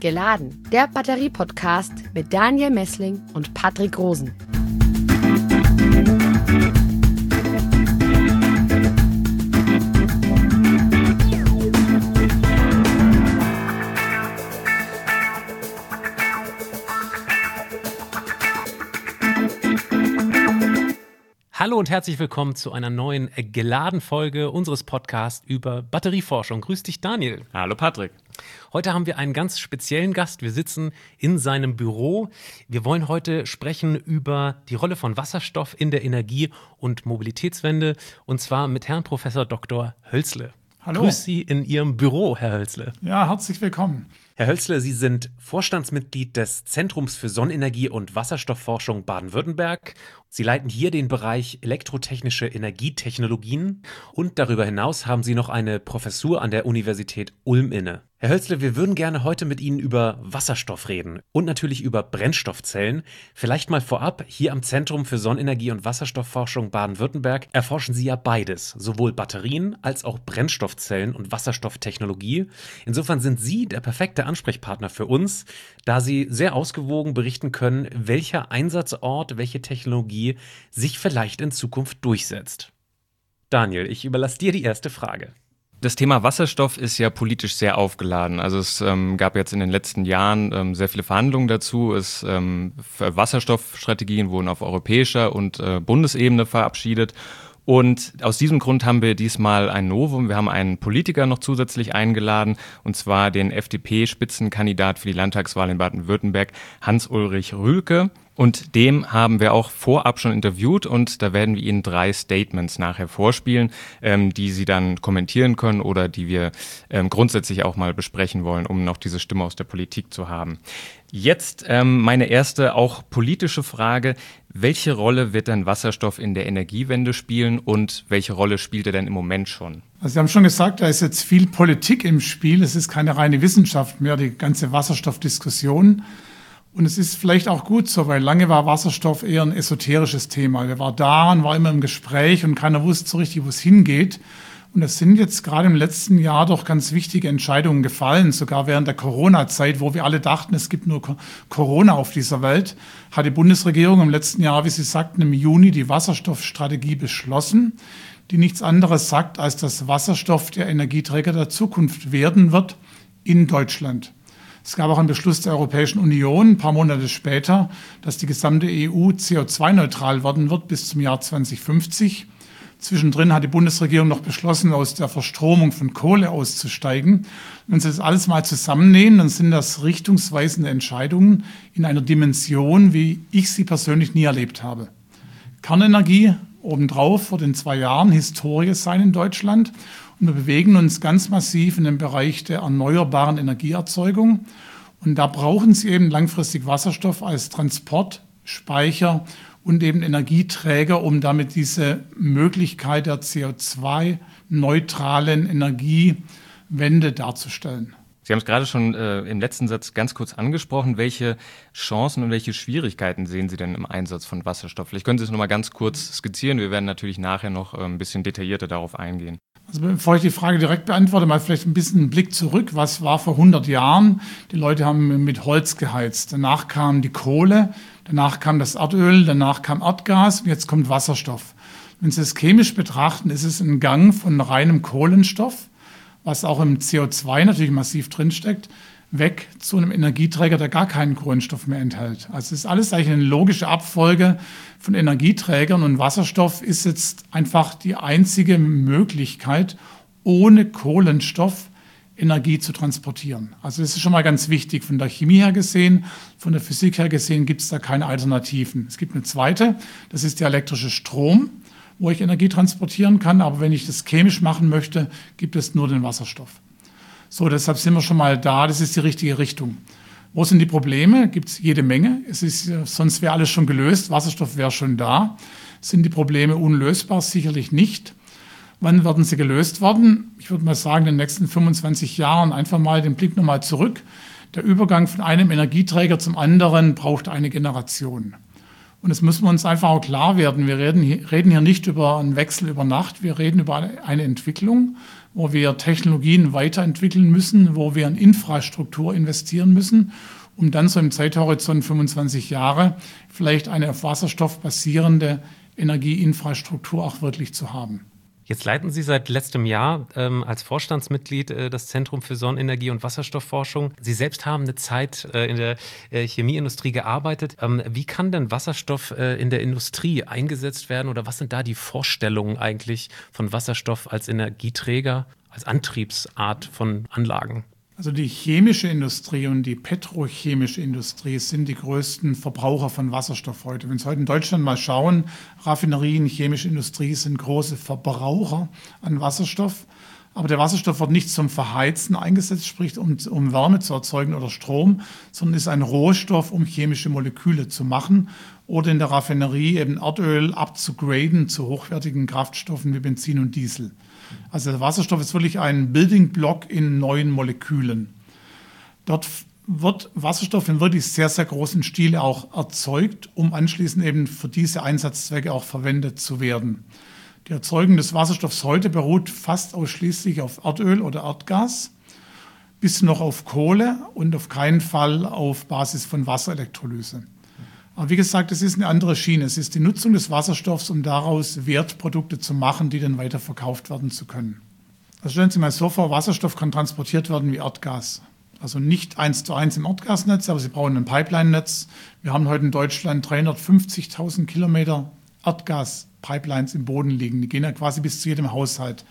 Geladen, der Batterie-Podcast mit Daniel Messling und Patrick Rosen. Hallo und herzlich willkommen zu einer neuen Geladen-Folge unseres Podcasts über Batterieforschung. Grüß dich, Daniel. Hallo, Patrick. Heute haben wir einen ganz speziellen Gast. Wir sitzen in seinem Büro. Wir wollen heute sprechen über die Rolle von Wasserstoff in der Energie- und Mobilitätswende, und zwar mit Herrn Professor Dr. Hölzle. Hallo. Grüß Sie in Ihrem Büro, Herr Hölzle. Ja, herzlich willkommen. Herr Hölzle, Sie sind Vorstandsmitglied des Zentrums für Sonnenenergie und Wasserstoffforschung Baden-Württemberg. Sie leiten hier den Bereich elektrotechnische Energietechnologien und darüber hinaus haben Sie noch eine Professur an der Universität Ulm inne. Herr Hölzle, wir würden gerne heute mit Ihnen über Wasserstoff reden und natürlich über Brennstoffzellen. Vielleicht mal vorab, hier am Zentrum für Sonnenenergie und Wasserstoffforschung Baden-Württemberg erforschen Sie ja beides, sowohl Batterien als auch Brennstoffzellen und Wasserstofftechnologie. Insofern sind Sie der perfekte Ansprechpartner für uns, da Sie sehr ausgewogen berichten können, welcher Einsatzort, welche Technologie sich vielleicht in Zukunft durchsetzt. Daniel, ich überlasse dir die erste Frage. Das Thema Wasserstoff ist ja politisch sehr aufgeladen. Also es gab jetzt in den letzten Jahren sehr viele Verhandlungen dazu. Wasserstoffstrategien wurden auf europäischer und Bundesebene verabschiedet. Und aus diesem Grund haben wir diesmal ein Novum. Wir haben einen Politiker noch zusätzlich eingeladen, und zwar den FDP-Spitzenkandidat für die Landtagswahl in Baden-Württemberg, Hans-Ulrich Rühlke. Und dem haben wir auch vorab schon interviewt, und da werden wir Ihnen 3 Statements nachher vorspielen, die Sie dann kommentieren können oder die wir grundsätzlich auch mal besprechen wollen, um noch diese Stimme aus der Politik zu haben. Jetzt meine erste auch politische Frage. Welche Rolle wird denn Wasserstoff in der Energiewende spielen und welche Rolle spielt er denn im Moment schon? Also Sie haben schon gesagt, da ist jetzt viel Politik im Spiel. Es ist keine reine Wissenschaft mehr, die ganze Wasserstoffdiskussion. Und es ist vielleicht auch gut so, weil lange war Wasserstoff eher ein esoterisches Thema. Der war da und war immer im Gespräch und keiner wusste so richtig, wo es hingeht. Und es sind jetzt gerade im letzten Jahr doch ganz wichtige Entscheidungen gefallen. Sogar während der Corona-Zeit, wo wir alle dachten, es gibt nur Corona auf dieser Welt, hat die Bundesregierung im letzten Jahr, wie Sie sagten, im Juni die Wasserstoffstrategie beschlossen, die nichts anderes sagt, als dass Wasserstoff der Energieträger der Zukunft werden wird in Deutschland. Es gab auch einen Beschluss der Europäischen Union, ein paar Monate später, dass die gesamte EU CO2-neutral werden wird bis zum Jahr 2050. Zwischendrin hat die Bundesregierung noch beschlossen, aus der Verstromung von Kohle auszusteigen. Wenn Sie das alles mal zusammennehmen, dann sind das richtungsweisende Entscheidungen in einer Dimension, wie ich sie persönlich nie erlebt habe. Kernenergie obendrauf wird in 2 Jahren Historie sein in Deutschland. Und wir bewegen uns ganz massiv in den Bereich der erneuerbaren Energieerzeugung. Und da brauchen Sie eben langfristig Wasserstoff als Transport, Speicher und eben Energieträger, um damit diese Möglichkeit der CO2-neutralen Energiewende darzustellen. Sie haben es gerade schon im letzten Satz ganz kurz angesprochen. Welche Chancen und welche Schwierigkeiten sehen Sie denn im Einsatz von Wasserstoff? Vielleicht können Sie es noch mal ganz kurz skizzieren. Wir werden natürlich nachher noch ein bisschen detaillierter darauf eingehen. Also bevor ich die Frage direkt beantworte, mal vielleicht ein bisschen einen Blick zurück. Was war vor 100 Jahren? Die Leute haben mit Holz geheizt. Danach kam die Kohle, danach kam das Erdöl, danach kam Erdgas und jetzt kommt Wasserstoff. Wenn Sie es chemisch betrachten, ist es ein Gang von reinem Kohlenstoff, was auch im CO2 natürlich massiv drinsteckt, weg zu einem Energieträger, der gar keinen Kohlenstoff mehr enthält. Also es ist alles eigentlich eine logische Abfolge von Energieträgern, und Wasserstoff ist jetzt einfach die einzige Möglichkeit, ohne Kohlenstoff Energie zu transportieren. Also das ist schon mal ganz wichtig. Von der Chemie her gesehen, von der Physik her gesehen gibt es da keine Alternativen. Es gibt eine zweite, das ist der elektrische Strom, wo ich Energie transportieren kann, aber wenn ich das chemisch machen möchte, gibt es nur den Wasserstoff. So, deshalb sind wir schon mal da, das ist die richtige Richtung. Wo sind die Probleme? Gibt es jede Menge. Sonst wäre alles schon gelöst, Wasserstoff wäre schon da. Sind die Probleme unlösbar? Sicherlich nicht. Wann werden sie gelöst werden? Ich würde mal sagen, in den nächsten 25 Jahren. Einfach mal den Blick nochmal zurück. Der Übergang von einem Energieträger zum anderen braucht eine Generation. Und das müssen wir uns einfach auch klar werden. Wir reden hier nicht über einen Wechsel über Nacht, wir reden über eine Entwicklung, wo wir Technologien weiterentwickeln müssen, wo wir in Infrastruktur investieren müssen, um dann so im Zeithorizont 25 Jahre vielleicht eine auf Wasserstoff basierende Energieinfrastruktur auch wirklich zu haben. Jetzt leiten Sie seit letztem Jahr als Vorstandsmitglied das Zentrum für Sonnenenergie und Wasserstoffforschung. Sie selbst haben eine Zeit in der Chemieindustrie gearbeitet. Wie kann denn Wasserstoff in der Industrie eingesetzt werden oder was sind da die Vorstellungen eigentlich von Wasserstoff als Energieträger, als Antriebsart von Anlagen? Also die chemische Industrie und die petrochemische Industrie sind die größten Verbraucher von Wasserstoff heute. Wenn Sie heute in Deutschland mal schauen, Raffinerien, chemische Industrie sind große Verbraucher an Wasserstoff. Aber der Wasserstoff wird nicht zum Verheizen eingesetzt, sprich um Wärme zu erzeugen oder Strom, sondern ist ein Rohstoff, um chemische Moleküle zu machen oder in der Raffinerie eben Erdöl abzugraden zu hochwertigen Kraftstoffen wie Benzin und Diesel. Also der Wasserstoff ist wirklich ein Building Block in neuen Molekülen. Dort wird Wasserstoff in wirklich sehr, sehr großen Stile auch erzeugt, um anschließend eben für diese Einsatzzwecke auch verwendet zu werden. Die Erzeugung des Wasserstoffs heute beruht fast ausschließlich auf Erdöl oder Erdgas, bis noch auf Kohle und auf keinen Fall auf Basis von Wasserelektrolyse. Aber wie gesagt, es ist eine andere Schiene. Es ist die Nutzung des Wasserstoffs, um daraus Wertprodukte zu machen, die dann weiter verkauft werden zu können. Also stellen Sie sich mal so vor, Wasserstoff kann transportiert werden wie Erdgas. Also nicht 1:1 im Erdgasnetz, aber Sie brauchen ein Pipeline-Netz. Wir haben heute in Deutschland 350.000 Kilometer Erdgas-Pipelines im Boden liegen. Die gehen ja quasi bis zu jedem Haushalt.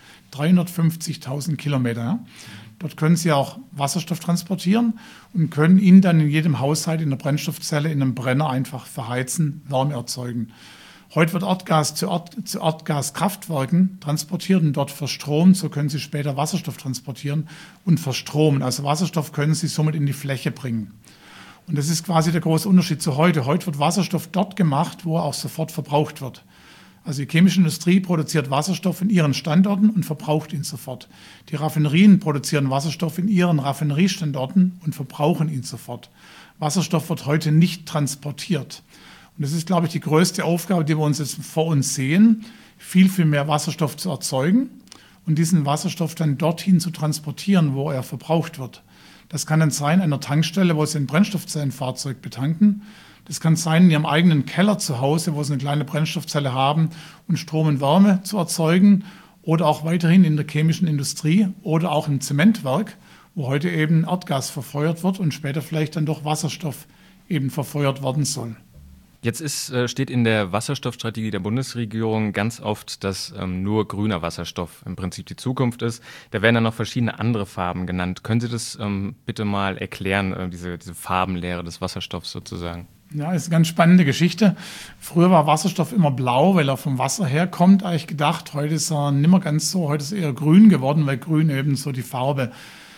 350.000 Kilometer. Ja? Dort können Sie auch Wasserstoff transportieren und können ihn dann in jedem Haushalt in der Brennstoffzelle in einem Brenner einfach verheizen, Wärme erzeugen. Heute wird Erdgas zu Erdgaskraftwerken transportiert und dort verstromt. So können Sie später Wasserstoff transportieren und verstromen. Also Wasserstoff können Sie somit in die Fläche bringen. Und das ist quasi der große Unterschied zu heute. Heute wird Wasserstoff dort gemacht, wo er auch sofort verbraucht wird. Also die chemische Industrie produziert Wasserstoff in ihren Standorten und verbraucht ihn sofort. Die Raffinerien produzieren Wasserstoff in ihren Raffineriestandorten und verbrauchen ihn sofort. Wasserstoff wird heute nicht transportiert. Und das ist, glaube ich, die größte Aufgabe, die wir uns jetzt vor uns sehen, viel, viel mehr Wasserstoff zu erzeugen und diesen Wasserstoff dann dorthin zu transportieren, wo er verbraucht wird. Das kann dann sein an einer Tankstelle, wo Sie ein Brennstoffzellenfahrzeug betanken. Das kann sein in Ihrem eigenen Keller zu Hause, wo Sie eine kleine Brennstoffzelle haben und Strom und Wärme zu erzeugen. Oder auch weiterhin in der chemischen Industrie oder auch im Zementwerk, wo heute eben Erdgas verfeuert wird und später vielleicht dann doch Wasserstoff eben verfeuert werden soll. Jetzt steht in der Wasserstoffstrategie der Bundesregierung ganz oft, dass nur grüner Wasserstoff im Prinzip die Zukunft ist. Da werden dann noch verschiedene andere Farben genannt. Können Sie das bitte mal erklären, diese Farbenlehre des Wasserstoffs sozusagen? Ja, ist eine ganz spannende Geschichte. Früher war Wasserstoff immer blau, weil er vom Wasser herkommt, eigentlich gedacht. Heute ist er nicht mehr ganz so. Heute ist er eher grün geworden, weil grün eben so die Farbe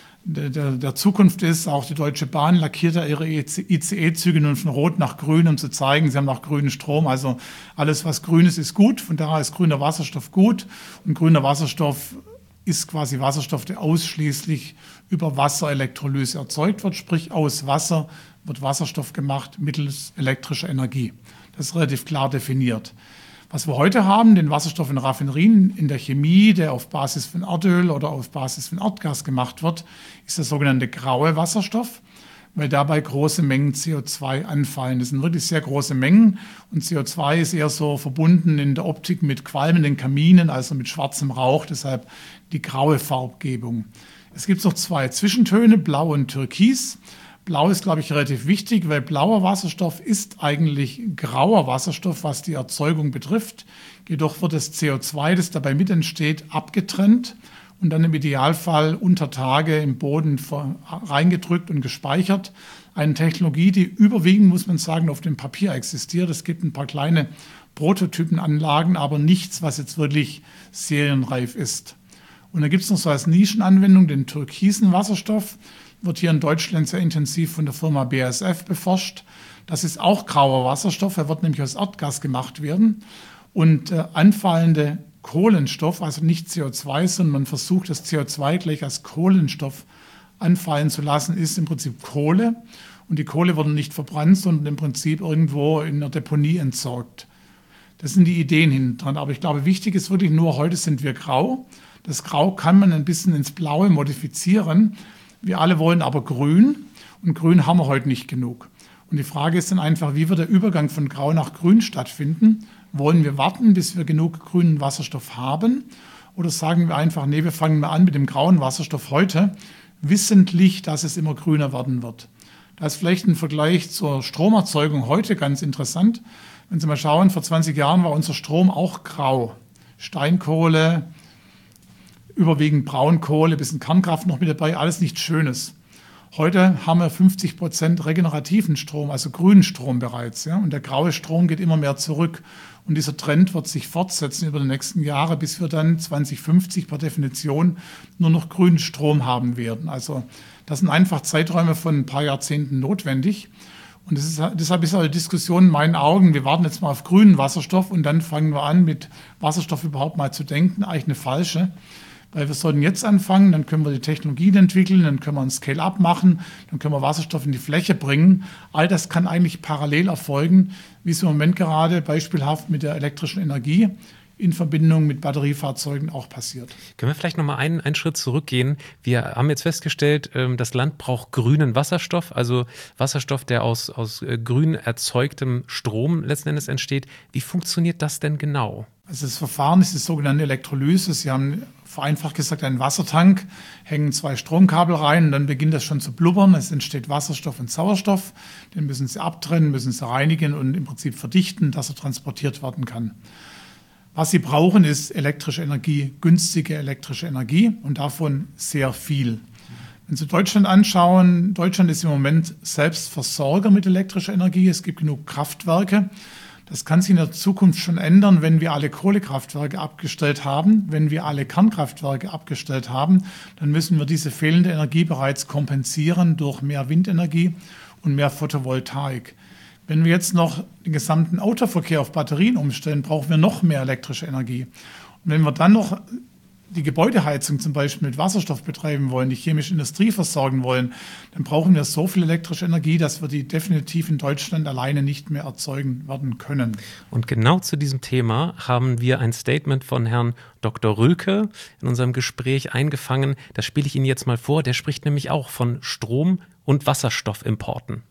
der Zukunft ist. Auch die Deutsche Bahn lackiert ja ihre ICE-Züge nun von rot nach grün, um zu zeigen, sie haben noch grünen Strom. Also alles, was grün ist, ist gut. Von daher ist grüner Wasserstoff gut. Und grüner Wasserstoff ist quasi Wasserstoff, der ausschließlich über Wasserelektrolyse erzeugt wird. Sprich, aus Wasser wird Wasserstoff gemacht mittels elektrischer Energie. Das ist relativ klar definiert. Was wir heute haben, den Wasserstoff in Raffinerien, in der Chemie, der auf Basis von Erdöl oder auf Basis von Erdgas gemacht wird, ist der sogenannte graue Wasserstoff, weil dabei große Mengen CO2 anfallen. Das sind wirklich sehr große Mengen und CO2 ist eher so verbunden in der Optik mit qualmenden Kaminen, also mit schwarzem Rauch, deshalb die graue Farbgebung. Es gibt noch zwei Zwischentöne, Blau und Türkis. Blau ist, glaube ich, relativ wichtig, weil blauer Wasserstoff ist eigentlich grauer Wasserstoff, was die Erzeugung betrifft. Jedoch wird das CO2, das dabei mit entsteht, abgetrennt und dann im Idealfall unter Tage im Boden reingedrückt und gespeichert. Eine Technologie, die überwiegend, muss man sagen, auf dem Papier existiert. Es gibt ein paar kleine Prototypenanlagen, aber nichts, was jetzt wirklich serienreif ist. Und dann gibt es noch so als Nischenanwendung den türkisen Wasserstoff. Wird hier in Deutschland sehr intensiv von der Firma BASF beforscht. Das ist auch grauer Wasserstoff, er wird nämlich aus Erdgas gemacht werden. Und anfallende Kohlenstoff, also nicht CO2, sondern man versucht, das CO2 gleich als Kohlenstoff anfallen zu lassen, ist im Prinzip Kohle. und die Kohle wurde nicht verbrannt, sondern im Prinzip irgendwo in einer Deponie entsorgt. Das sind die Ideen hinten dran. Aber ich glaube, wichtig ist wirklich nur, heute sind wir grau. Das Grau kann man ein bisschen ins Blaue modifizieren. Wir alle wollen aber grün und grün haben wir heute nicht genug. Und die Frage ist dann einfach, wie wird der Übergang von Grau nach Grün stattfinden? Wollen wir warten, bis wir genug grünen Wasserstoff haben? Oder sagen wir einfach, nee, wir fangen mal an mit dem grauen Wasserstoff heute, wissentlich, dass es immer grüner werden wird. Da ist vielleicht ein Vergleich zur Stromerzeugung heute ganz interessant. Wenn Sie mal schauen, vor 20 Jahren war unser Strom auch grau. Steinkohle, überwiegend Braunkohle, bisschen Kernkraft noch mit dabei, alles nichts Schönes. Heute haben wir 50% regenerativen Strom, also grünen Strom bereits. Ja? Und der graue Strom geht immer mehr zurück. Und dieser Trend wird sich fortsetzen über die nächsten Jahre, bis wir dann 2050 per Definition nur noch grünen Strom haben werden. Also das sind einfach Zeiträume von ein paar Jahrzehnten notwendig. Und deshalb ist eine Diskussion in meinen Augen, wir warten jetzt mal auf grünen Wasserstoff und dann fangen wir an, mit Wasserstoff überhaupt mal zu denken, eigentlich eine falsche. Weil wir sollten jetzt anfangen, dann können wir die Technologien entwickeln, dann können wir ein Scale-up machen, dann können wir Wasserstoff in die Fläche bringen. All das kann eigentlich parallel erfolgen, wie es im Moment gerade beispielhaft mit der elektrischen Energie in Verbindung mit Batteriefahrzeugen auch passiert. Können wir vielleicht noch mal einen Schritt zurückgehen? Wir haben jetzt festgestellt, das Land braucht grünen Wasserstoff, also Wasserstoff, der aus grün erzeugtem Strom letzten Endes entsteht. Wie funktioniert das denn genau? Also das Verfahren ist die sogenannte Elektrolyse. Sie haben vereinfacht gesagt einen Wassertank, hängen 2 Stromkabel rein und dann beginnt das schon zu blubbern. Es entsteht Wasserstoff und Sauerstoff. Den müssen Sie abtrennen, müssen Sie reinigen und im Prinzip verdichten, dass er transportiert werden kann. Was Sie brauchen, ist elektrische Energie, günstige elektrische Energie und davon sehr viel. Wenn Sie Deutschland anschauen, Deutschland ist im Moment selbst Versorger mit elektrischer Energie. Es gibt genug Kraftwerke. Das kann sich in der Zukunft schon ändern, wenn wir alle Kohlekraftwerke abgestellt haben. Wenn wir alle Kernkraftwerke abgestellt haben, dann müssen wir diese fehlende Energie bereits kompensieren durch mehr Windenergie und mehr Photovoltaik. Wenn wir jetzt noch den gesamten Autoverkehr auf Batterien umstellen, brauchen wir noch mehr elektrische Energie. Und wenn wir dann noch die Gebäudeheizung zum Beispiel mit Wasserstoff betreiben wollen, die chemische Industrie versorgen wollen, dann brauchen wir so viel elektrische Energie, dass wir die definitiv in Deutschland alleine nicht mehr erzeugen werden können. Und genau zu diesem Thema haben wir ein Statement von Herrn Dr. Rülke in unserem Gespräch eingefangen. Das spiele ich Ihnen jetzt mal vor. Der spricht nämlich auch von Strom- und Wasserstoffimporten.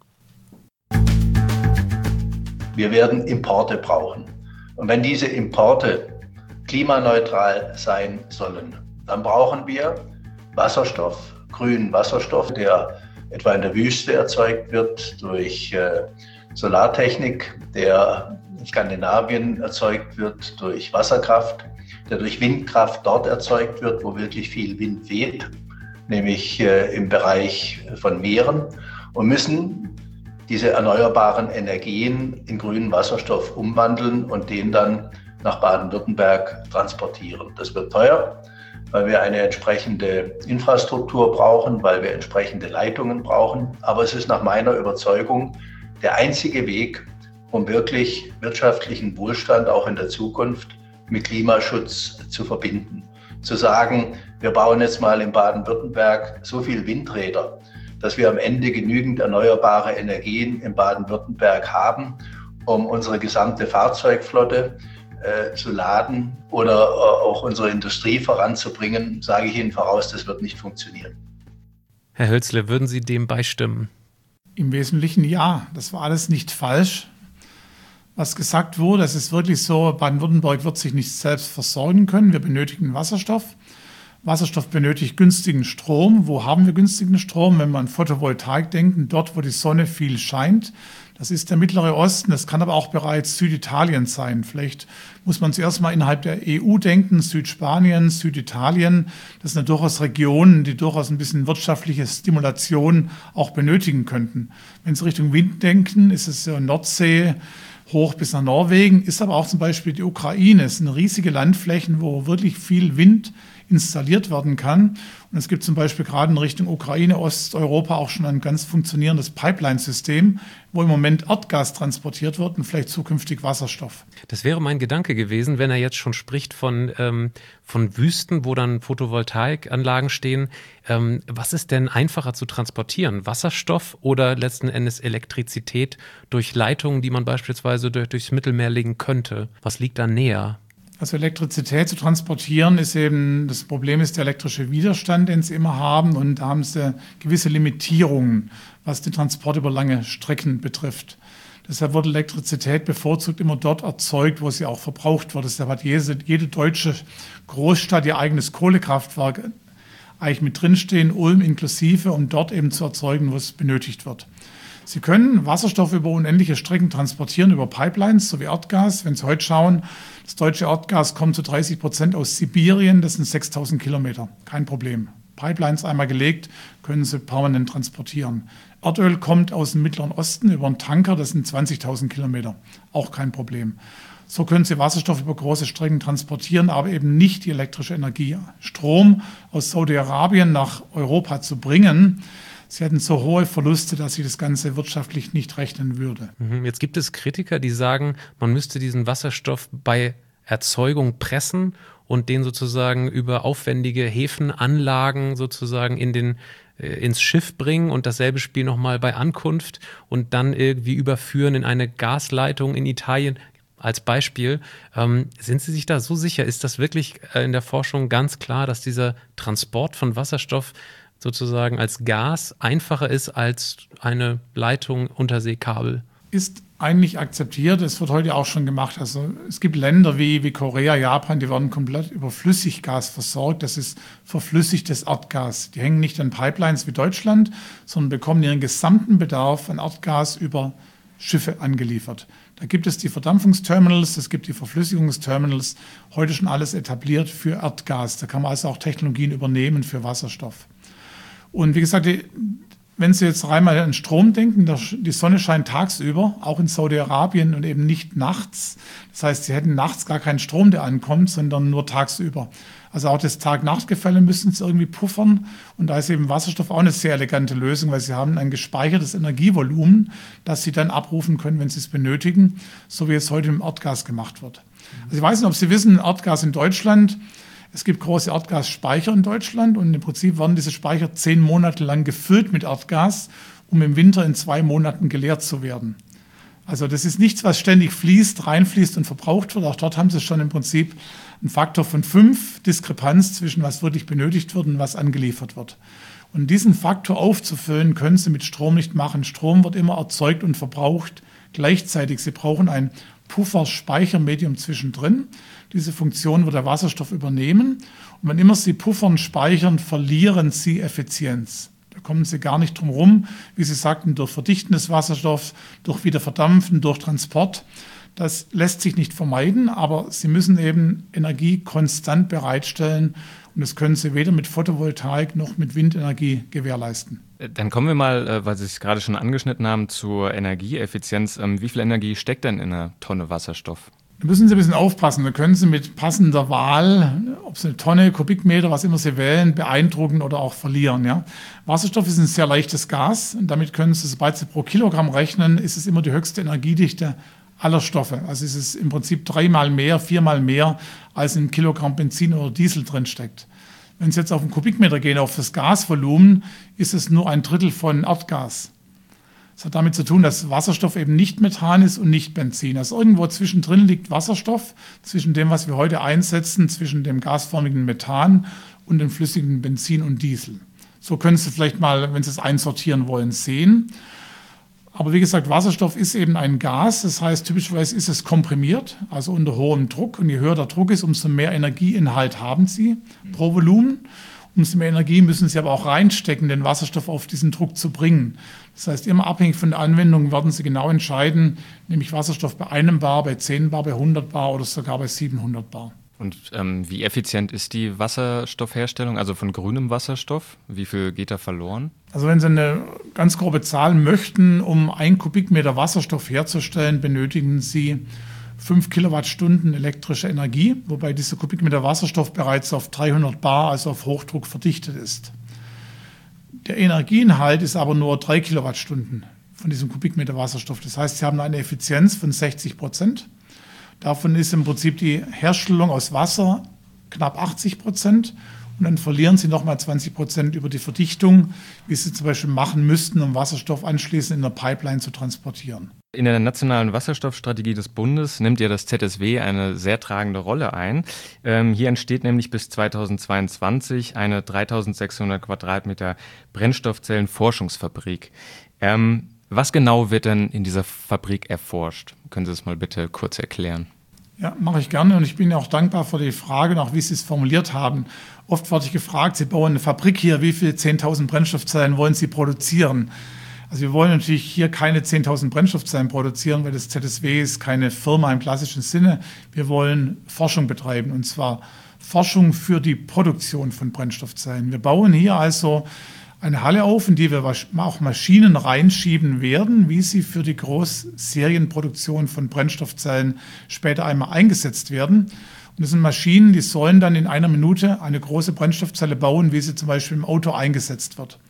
Wir werden Importe brauchen. Und wenn diese Importe klimaneutral sein sollen, dann brauchen wir Wasserstoff, grünen Wasserstoff, der etwa in der Wüste erzeugt wird durch Solartechnik, der in Skandinavien erzeugt wird durch Wasserkraft, der durch Windkraft dort erzeugt wird, wo wirklich viel Wind weht, nämlich im Bereich von Meeren, und müssen diese erneuerbaren Energien in grünen Wasserstoff umwandeln und den dann nach Baden-Württemberg transportieren. Das wird teuer, weil wir eine entsprechende Infrastruktur brauchen, weil wir entsprechende Leitungen brauchen. Aber es ist nach meiner Überzeugung der einzige Weg, um wirklich wirtschaftlichen Wohlstand auch in der Zukunft mit Klimaschutz zu verbinden. Zu sagen, wir bauen jetzt mal in Baden-Württemberg so viel Windräder, dass wir am Ende genügend erneuerbare Energien in Baden-Württemberg haben, um unsere gesamte Fahrzeugflotte zu laden oder auch unsere Industrie voranzubringen, sage ich Ihnen voraus, das wird nicht funktionieren. Herr Hölzle, würden Sie dem beistimmen? Im Wesentlichen ja, das war alles nicht falsch. Was gesagt wurde, es ist wirklich so, Baden-Württemberg wird sich nicht selbst versorgen können. Wir benötigen Wasserstoff. Wasserstoff benötigt günstigen Strom. Wo haben wir günstigen Strom? Wenn wir an Photovoltaik denken, dort, wo die Sonne viel scheint. Das ist der Mittlere Osten, das kann aber auch bereits Süditalien sein. Vielleicht muss man zuerst mal innerhalb der EU denken, Südspanien, Süditalien. Das sind ja durchaus Regionen, die durchaus ein bisschen wirtschaftliche Stimulation auch benötigen könnten. Wenn Sie Richtung Wind denken, ist es ja Nordsee hoch bis nach Norwegen, ist aber auch zum Beispiel die Ukraine. Es sind riesige Landflächen, wo wirklich viel Wind installiert werden kann. Und es gibt zum Beispiel gerade in Richtung Ukraine, Osteuropa auch schon ein ganz funktionierendes Pipeline-System, wo im Moment Erdgas transportiert wird und vielleicht zukünftig Wasserstoff. Das wäre mein Gedanke gewesen, wenn er jetzt schon spricht von Wüsten, wo dann Photovoltaikanlagen stehen. Was ist denn einfacher zu transportieren? Wasserstoff oder letzten Endes Elektrizität durch Leitungen, die man beispielsweise durchs Mittelmeer legen könnte? Was liegt da näher? Also Elektrizität zu transportieren ist eben, das Problem ist der elektrische Widerstand, den sie immer haben, und da haben sie gewisse Limitierungen, was den Transport über lange Strecken betrifft. Deshalb wird Elektrizität bevorzugt immer dort erzeugt, wo sie auch verbraucht wird. Deshalb hat jede deutsche Großstadt ihr eigenes Kohlekraftwerk eigentlich mit drinstehen, Ulm inklusive, um dort eben zu erzeugen, wo es benötigt wird. Sie können Wasserstoff über unendliche Strecken transportieren, über Pipelines, so wie Erdgas. Wenn Sie heute schauen, das deutsche Erdgas kommt zu 30% aus Sibirien, das sind 6.000 Kilometer, kein Problem. Pipelines einmal gelegt, können Sie permanent transportieren. Erdöl kommt aus dem Mittleren Osten über einen Tanker, das sind 20.000 Kilometer, auch kein Problem. So können Sie Wasserstoff über große Strecken transportieren, aber eben nicht die elektrische Energie. Strom aus Saudi-Arabien nach Europa zu bringen, sie hätten so hohe Verluste, dass sich das Ganze wirtschaftlich nicht rechnen würde. Jetzt gibt es Kritiker, die sagen, man müsste diesen Wasserstoff bei Erzeugung pressen und den sozusagen über aufwendige Häfenanlagen sozusagen ins Schiff bringen und dasselbe Spiel nochmal bei Ankunft und dann irgendwie überführen in eine Gasleitung in Italien. Als Beispiel, sind Sie sich da so sicher? Ist das wirklich in der Forschung ganz klar, dass dieser Transport von Wasserstoff sozusagen als Gas einfacher ist als eine Leitung Unterseekabel? Ist eigentlich akzeptiert. Es wird heute auch schon gemacht. Also es gibt Länder wie Korea, Japan, die werden komplett über Flüssiggas versorgt. Das ist verflüssigtes Erdgas. Die hängen nicht an Pipelines wie Deutschland, sondern bekommen ihren gesamten Bedarf an Erdgas über Schiffe angeliefert. Da gibt es die Verdampfungsterminals, es gibt die Verflüssigungsterminals, heute schon alles etabliert für Erdgas. Da kann man also auch Technologien übernehmen für Wasserstoff. Und wie gesagt, wenn Sie jetzt einmal an Strom denken, die Sonne scheint tagsüber, auch in Saudi-Arabien und eben nicht nachts. Das heißt, Sie hätten nachts gar keinen Strom, der ankommt, sondern nur tagsüber. Also auch das Tag-Nacht-Gefälle müssen Sie irgendwie puffern. Und da ist eben Wasserstoff auch eine sehr elegante Lösung, weil Sie haben ein gespeichertes Energievolumen, das Sie dann abrufen können, wenn Sie es benötigen, so wie es heute im Erdgas gemacht wird. Also ich weiß nicht, ob Sie wissen, Erdgas in Deutschland, es gibt große Erdgasspeicher in Deutschland und im Prinzip werden diese Speicher 10 Monate lang gefüllt mit Erdgas, um im Winter in 2 Monaten geleert zu werden. Also das ist nichts, was ständig fließt, reinfließt und verbraucht wird. Auch dort haben Sie schon im Prinzip einen Faktor von 5 Diskrepanz zwischen was wirklich benötigt wird und was angeliefert wird. Und diesen Faktor aufzufüllen, können Sie mit Strom nicht machen. Strom wird immer erzeugt und verbraucht gleichzeitig. Sie brauchen ein Puffer-Speichermedium zwischendrin. Diese Funktion wird der Wasserstoff übernehmen. Und wenn immer Sie puffern, speichern, verlieren Sie Effizienz. Da kommen Sie gar nicht drum herum, wie Sie sagten, durch Verdichten des Wasserstoffs, durch Wiederverdampfen, durch Transport. Das lässt sich nicht vermeiden, aber Sie müssen eben Energie konstant bereitstellen. Und das können Sie weder mit Photovoltaik noch mit Windenergie gewährleisten. Dann kommen wir mal, weil Sie es gerade schon angeschnitten haben, zur Energieeffizienz. Wie viel Energie steckt denn in einer Tonne Wasserstoff? Da müssen Sie ein bisschen aufpassen. Da können Sie mit passender Wahl, ob Sie eine Tonne, Kubikmeter, was immer Sie wählen, beeindrucken oder auch verlieren. Ja? Wasserstoff ist ein sehr leichtes Gas. Und damit können Sie, sobald Sie pro Kilogramm rechnen, ist es immer die höchste Energiedichte aller Stoffe. Also ist es im Prinzip 3-mal mehr, 4-mal mehr, als in Kilogramm Benzin oder Diesel drin steckt. Wenn Sie jetzt auf einen Kubikmeter gehen, auf das Gasvolumen, ist es nur 1/3 von Erdgas. Das hat damit zu tun, dass Wasserstoff eben nicht Methan ist und nicht Benzin. Also irgendwo zwischendrin liegt Wasserstoff, zwischen dem, was wir heute einsetzen, zwischen dem gasförmigen Methan und dem flüssigen Benzin und Diesel. So können Sie vielleicht mal, wenn Sie es einsortieren wollen, sehen. Aber wie gesagt, Wasserstoff ist eben ein Gas. Das heißt, typischerweise ist es komprimiert, also unter hohem Druck. Und je höher der Druck ist, umso mehr Energieinhalt haben Sie pro Volumen. Umso mehr Energie müssen Sie aber auch reinstecken, den Wasserstoff auf diesen Druck zu bringen. Das heißt, immer abhängig von der Anwendung werden Sie genau entscheiden, nämlich Wasserstoff bei 1 Bar, bei 10 Bar, bei 100 Bar oder sogar bei 700 Bar. Und wie effizient ist die Wasserstoffherstellung, also von grünem Wasserstoff? Wie viel geht da verloren? Also wenn Sie eine ganz grobe Zahl möchten, um 1 Kubikmeter Wasserstoff herzustellen, benötigen Sie 5 Kilowattstunden elektrische Energie, wobei dieser Kubikmeter Wasserstoff bereits auf 300 bar, also auf Hochdruck, verdichtet ist. Der Energieinhalt ist aber nur 3 Kilowattstunden von diesem Kubikmeter Wasserstoff. Das heißt, Sie haben eine Effizienz von 60%. Davon ist im Prinzip die Herstellung aus Wasser knapp 80%. Und dann verlieren Sie nochmal 20% über die Verdichtung, wie Sie zum Beispiel machen müssten, um Wasserstoff anschließend in der Pipeline zu transportieren. In der nationalen Wasserstoffstrategie des Bundes nimmt ja das ZSW eine sehr tragende Rolle ein. Hier entsteht nämlich bis 2022 eine 3600 Quadratmeter Brennstoffzellenforschungsfabrik. Was genau wird denn in dieser Fabrik erforscht? Können Sie das mal bitte kurz erklären? Ja, mache ich gerne und ich bin auch dankbar für die Frage und auch, wie Sie es formuliert haben. Oft werde ich gefragt, Sie bauen eine Fabrik hier, wie viele 10.000 Brennstoffzellen wollen Sie produzieren? Also wir wollen natürlich hier keine 10.000 Brennstoffzellen produzieren, weil das ZSW ist keine Firma im klassischen Sinne. Wir wollen Forschung betreiben und zwar Forschung für die Produktion von Brennstoffzellen. Wir bauen hier also eine Halle auf, in die wir auch Maschinen reinschieben werden, wie sie für die Großserienproduktion von Brennstoffzellen später einmal eingesetzt werden. Und das sind Maschinen, die sollen dann in einer Minute eine große Brennstoffzelle bauen, wie sie zum Beispiel im Auto eingesetzt wird.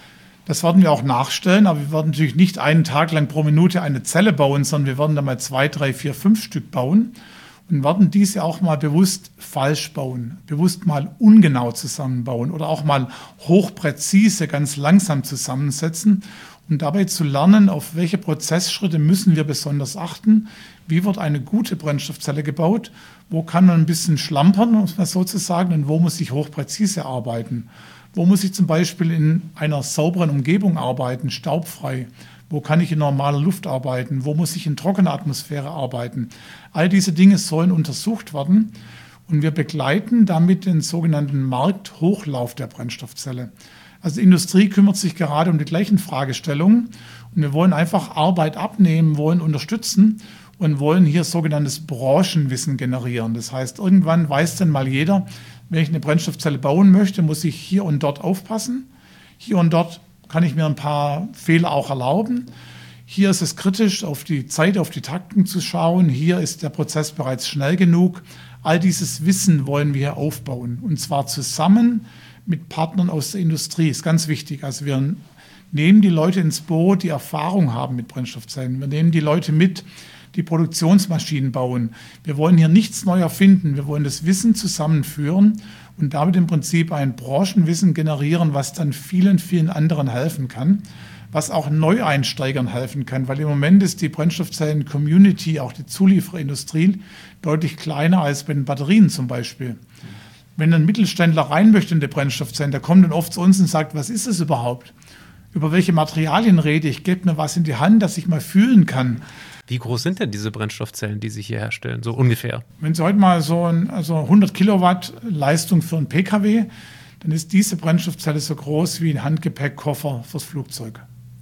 Das werden wir auch nachstellen, aber wir werden natürlich nicht einen Tag lang pro Minute eine Zelle bauen, sondern wir werden dann mal 2, 3, 4, 5 Stück bauen und werden diese auch mal bewusst falsch bauen, bewusst mal ungenau zusammenbauen oder auch mal hochpräzise, ganz langsam zusammensetzen, um dabei zu lernen, auf welche Prozessschritte müssen wir besonders achten, wie wird eine gute Brennstoffzelle gebaut, wo kann man ein bisschen schlampern, um es mal so zu sagen, und wo muss ich hochpräzise arbeiten. Wo muss ich zum Beispiel in einer sauberen Umgebung arbeiten, staubfrei? Wo kann ich in normaler Luft arbeiten? Wo muss ich in trockener Atmosphäre arbeiten? All diese Dinge sollen untersucht werden und wir begleiten damit den sogenannten Markthochlauf der Brennstoffzelle. Also die Industrie kümmert sich gerade um die gleichen Fragestellungen und wir wollen einfach Arbeit abnehmen, wollen unterstützen und wollen hier sogenanntes Branchenwissen generieren. Das heißt, irgendwann weiß dann mal jeder, wenn ich eine Brennstoffzelle bauen möchte, muss ich hier und dort aufpassen. Hier und dort kann ich mir ein paar Fehler auch erlauben. Hier ist es kritisch, auf die Zeit, auf die Taktung zu schauen. Hier ist der Prozess bereits schnell genug. All dieses Wissen wollen wir hier aufbauen. Und zwar zusammen mit Partnern aus der Industrie. Ist ganz wichtig. Also wir nehmen die Leute ins Boot, die Erfahrung haben mit Brennstoffzellen. Wir nehmen die Leute mit, die Produktionsmaschinen bauen. Wir wollen hier nichts neu erfinden. Wir wollen das Wissen zusammenführen und damit im Prinzip ein Branchenwissen generieren, was dann vielen, vielen anderen helfen kann, was auch Neueinsteigern helfen kann, weil im Moment ist die Brennstoffzellen-Community, auch die Zuliefererindustrie, deutlich kleiner als bei den Batterien zum Beispiel. Wenn ein Mittelständler rein möchte in die Brennstoffzellen, der kommt dann oft zu uns und sagt, was ist es überhaupt? Über welche Materialien rede ich? Gebt mir was in die Hand, dass ich mal fühlen kann. Wie groß sind denn diese Brennstoffzellen, die sich hier herstellen, so ungefähr? Wenn Sie heute mal so 100 Kilowatt Leistung für einen PKW, dann ist diese Brennstoffzelle so groß wie ein Handgepäckkoffer fürs Flugzeug.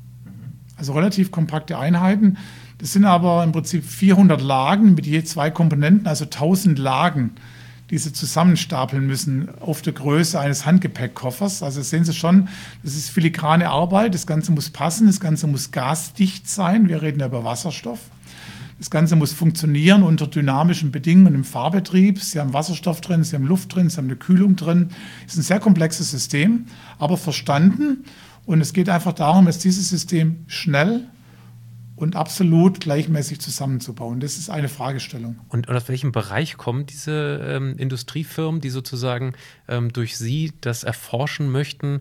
Also relativ kompakte Einheiten. Das sind aber im Prinzip 400 Lagen mit je 2 Komponenten, also 1000 Lagen, die Sie zusammenstapeln müssen auf der Größe eines Handgepäckkoffers. Also sehen Sie schon, das ist filigrane Arbeit, das Ganze muss passen, das Ganze muss gasdicht sein. Wir reden ja über Wasserstoff. Das Ganze muss funktionieren unter dynamischen Bedingungen im Fahrbetrieb. Sie haben Wasserstoff drin, Sie haben Luft drin, Sie haben eine Kühlung drin. Es ist ein sehr komplexes System, aber verstanden. Und es geht einfach darum, dass dieses System schnell und absolut gleichmäßig zusammenzubauen. Das ist eine Fragestellung. Und aus welchem Bereich kommen diese Industriefirmen, die sozusagen durch Sie das erforschen möchten,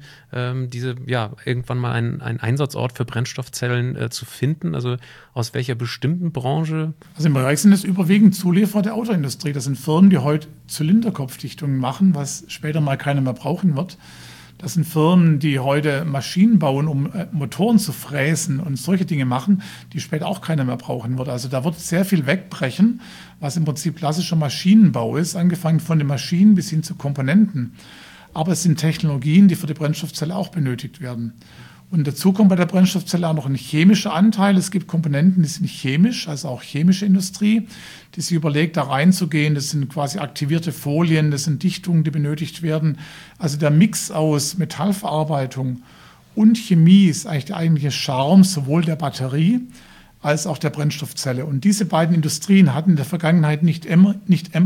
irgendwann mal einen Einsatzort für Brennstoffzellen zu finden? Also aus welcher bestimmten Branche? Also im Bereich sind es überwiegend Zulieferer der Autoindustrie. Das sind Firmen, die heute Zylinderkopfdichtungen machen, was später mal keiner mehr brauchen wird. Das sind Firmen, die heute Maschinen bauen, um Motoren zu fräsen und solche Dinge machen, die später auch keiner mehr brauchen wird. Also da wird sehr viel wegbrechen, was im Prinzip klassischer Maschinenbau ist, angefangen von den Maschinen bis hin zu Komponenten. Aber es sind Technologien, die für die Brennstoffzelle auch benötigt werden. Und dazu kommt bei der Brennstoffzelle auch noch ein chemischer Anteil. Es gibt Komponenten, die sind chemisch, also auch chemische Industrie, die sich überlegt, da reinzugehen. Das sind quasi aktivierte Folien, das sind Dichtungen, die benötigt werden. Also der Mix aus Metallverarbeitung und Chemie ist eigentlich der eigentliche Charme sowohl der Batterie als auch der Brennstoffzelle. Und diese beiden Industrien hatten in der Vergangenheit nicht immer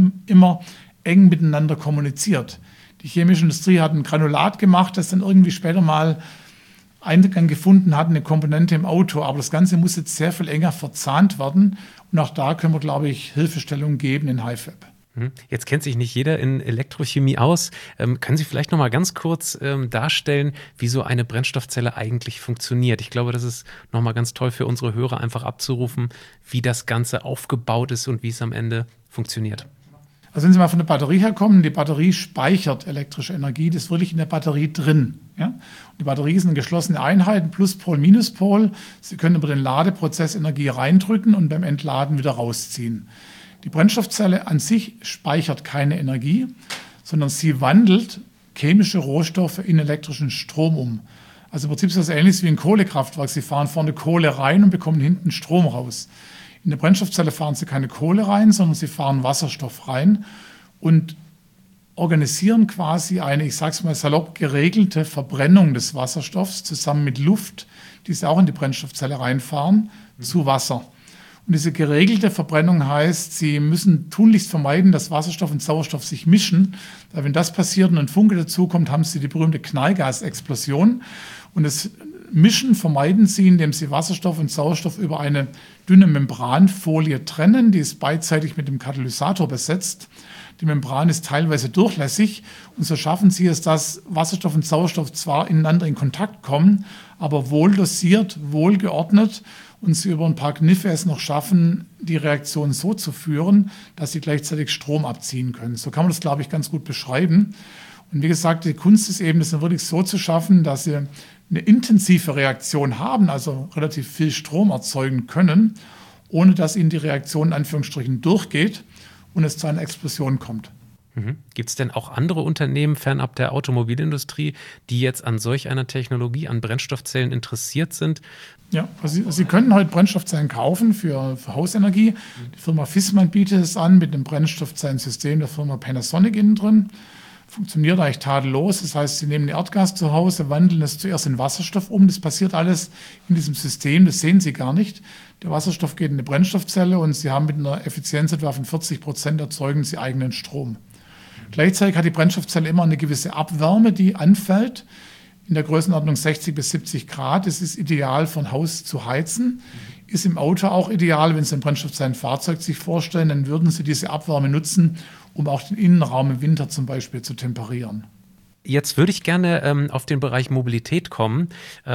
eng miteinander kommuniziert. Die chemische Industrie hat ein Granulat gemacht, das dann irgendwie später mal Eingang gefunden hat, eine Komponente im Auto. Aber das Ganze muss jetzt sehr viel enger verzahnt werden. Und auch da können wir, glaube ich, Hilfestellung geben in HiFab. Jetzt kennt sich nicht jeder in Elektrochemie aus. Können Sie vielleicht noch mal ganz kurz darstellen, wie so eine Brennstoffzelle eigentlich funktioniert? Ich glaube, das ist noch mal ganz toll für unsere Hörer, einfach abzurufen, wie das Ganze aufgebaut ist und wie es am Ende funktioniert. Also wenn Sie mal von der Batterie herkommen, die Batterie speichert elektrische Energie, das ist wirklich in der Batterie drin. Ja? Und die Batterie ist eine geschlossene Einheit, Pluspol, Minuspol. Sie können über den Ladeprozess Energie reindrücken und beim Entladen wieder rausziehen. Die Brennstoffzelle an sich speichert keine Energie, sondern sie wandelt chemische Rohstoffe in elektrischen Strom um. Also im Prinzip ist das ähnlich wie ein Kohlekraftwerk. Sie fahren vorne Kohle rein und bekommen hinten Strom raus. In der Brennstoffzelle fahren Sie keine Kohle rein, sondern Sie fahren Wasserstoff rein und organisieren quasi eine, ich sage es mal salopp, geregelte Verbrennung des Wasserstoffs zusammen mit Luft, die Sie auch in die Brennstoffzelle reinfahren, zu Wasser. Und diese geregelte Verbrennung heißt, Sie müssen tunlichst vermeiden, dass Wasserstoff und Sauerstoff sich mischen. Weil wenn das passiert und ein Funke dazukommt, haben Sie die berühmte Knallgasexplosion. Und das Mischen vermeiden Sie, indem Sie Wasserstoff und Sauerstoff über eine dünne Membranfolie trennen. Die ist beidseitig mit dem Katalysator besetzt. Die Membran ist teilweise durchlässig und so schaffen Sie es, dass Wasserstoff und Sauerstoff zwar ineinander in Kontakt kommen, aber wohl dosiert, wohl geordnet und Sie über ein paar Kniffe es noch schaffen, die Reaktion so zu führen, dass Sie gleichzeitig Strom abziehen können. So kann man das, glaube ich, ganz gut beschreiben. Und wie gesagt, die Kunst ist eben, das dann wirklich so zu schaffen, dass Sie eine intensive Reaktion haben, also relativ viel Strom erzeugen können, ohne dass Ihnen die Reaktion in Anführungsstrichen durchgeht und es zu einer Explosion kommt. Gibt es denn auch andere Unternehmen fernab der Automobilindustrie, die jetzt an solch einer Technologie, an Brennstoffzellen interessiert sind? Ja, also Sie können heute Brennstoffzellen kaufen für Hausenergie. Die Firma Viessmann bietet es an mit einem Brennstoffzellensystem der Firma Panasonic innen drin. Funktioniert eigentlich tadellos. Das heißt, Sie nehmen Erdgas zu Hause, wandeln es zuerst in Wasserstoff um. Das passiert alles in diesem System, das sehen Sie gar nicht. Der Wasserstoff geht in eine Brennstoffzelle und Sie haben mit einer Effizienz etwa von 40% erzeugen Sie eigenen Strom. Gleichzeitig hat die Brennstoffzelle immer eine gewisse Abwärme, die anfällt, in der Größenordnung 60 bis 70 Grad. Das ist ideal für ein Haus zu heizen. Ist im Auto auch ideal, wenn Sie ein Brennstoffzellenfahrzeug sich vorstellen, dann würden Sie diese Abwärme nutzen, um auch den Innenraum im Winter zum Beispiel zu temperieren. Jetzt würde ich gerne auf den Bereich Mobilität kommen.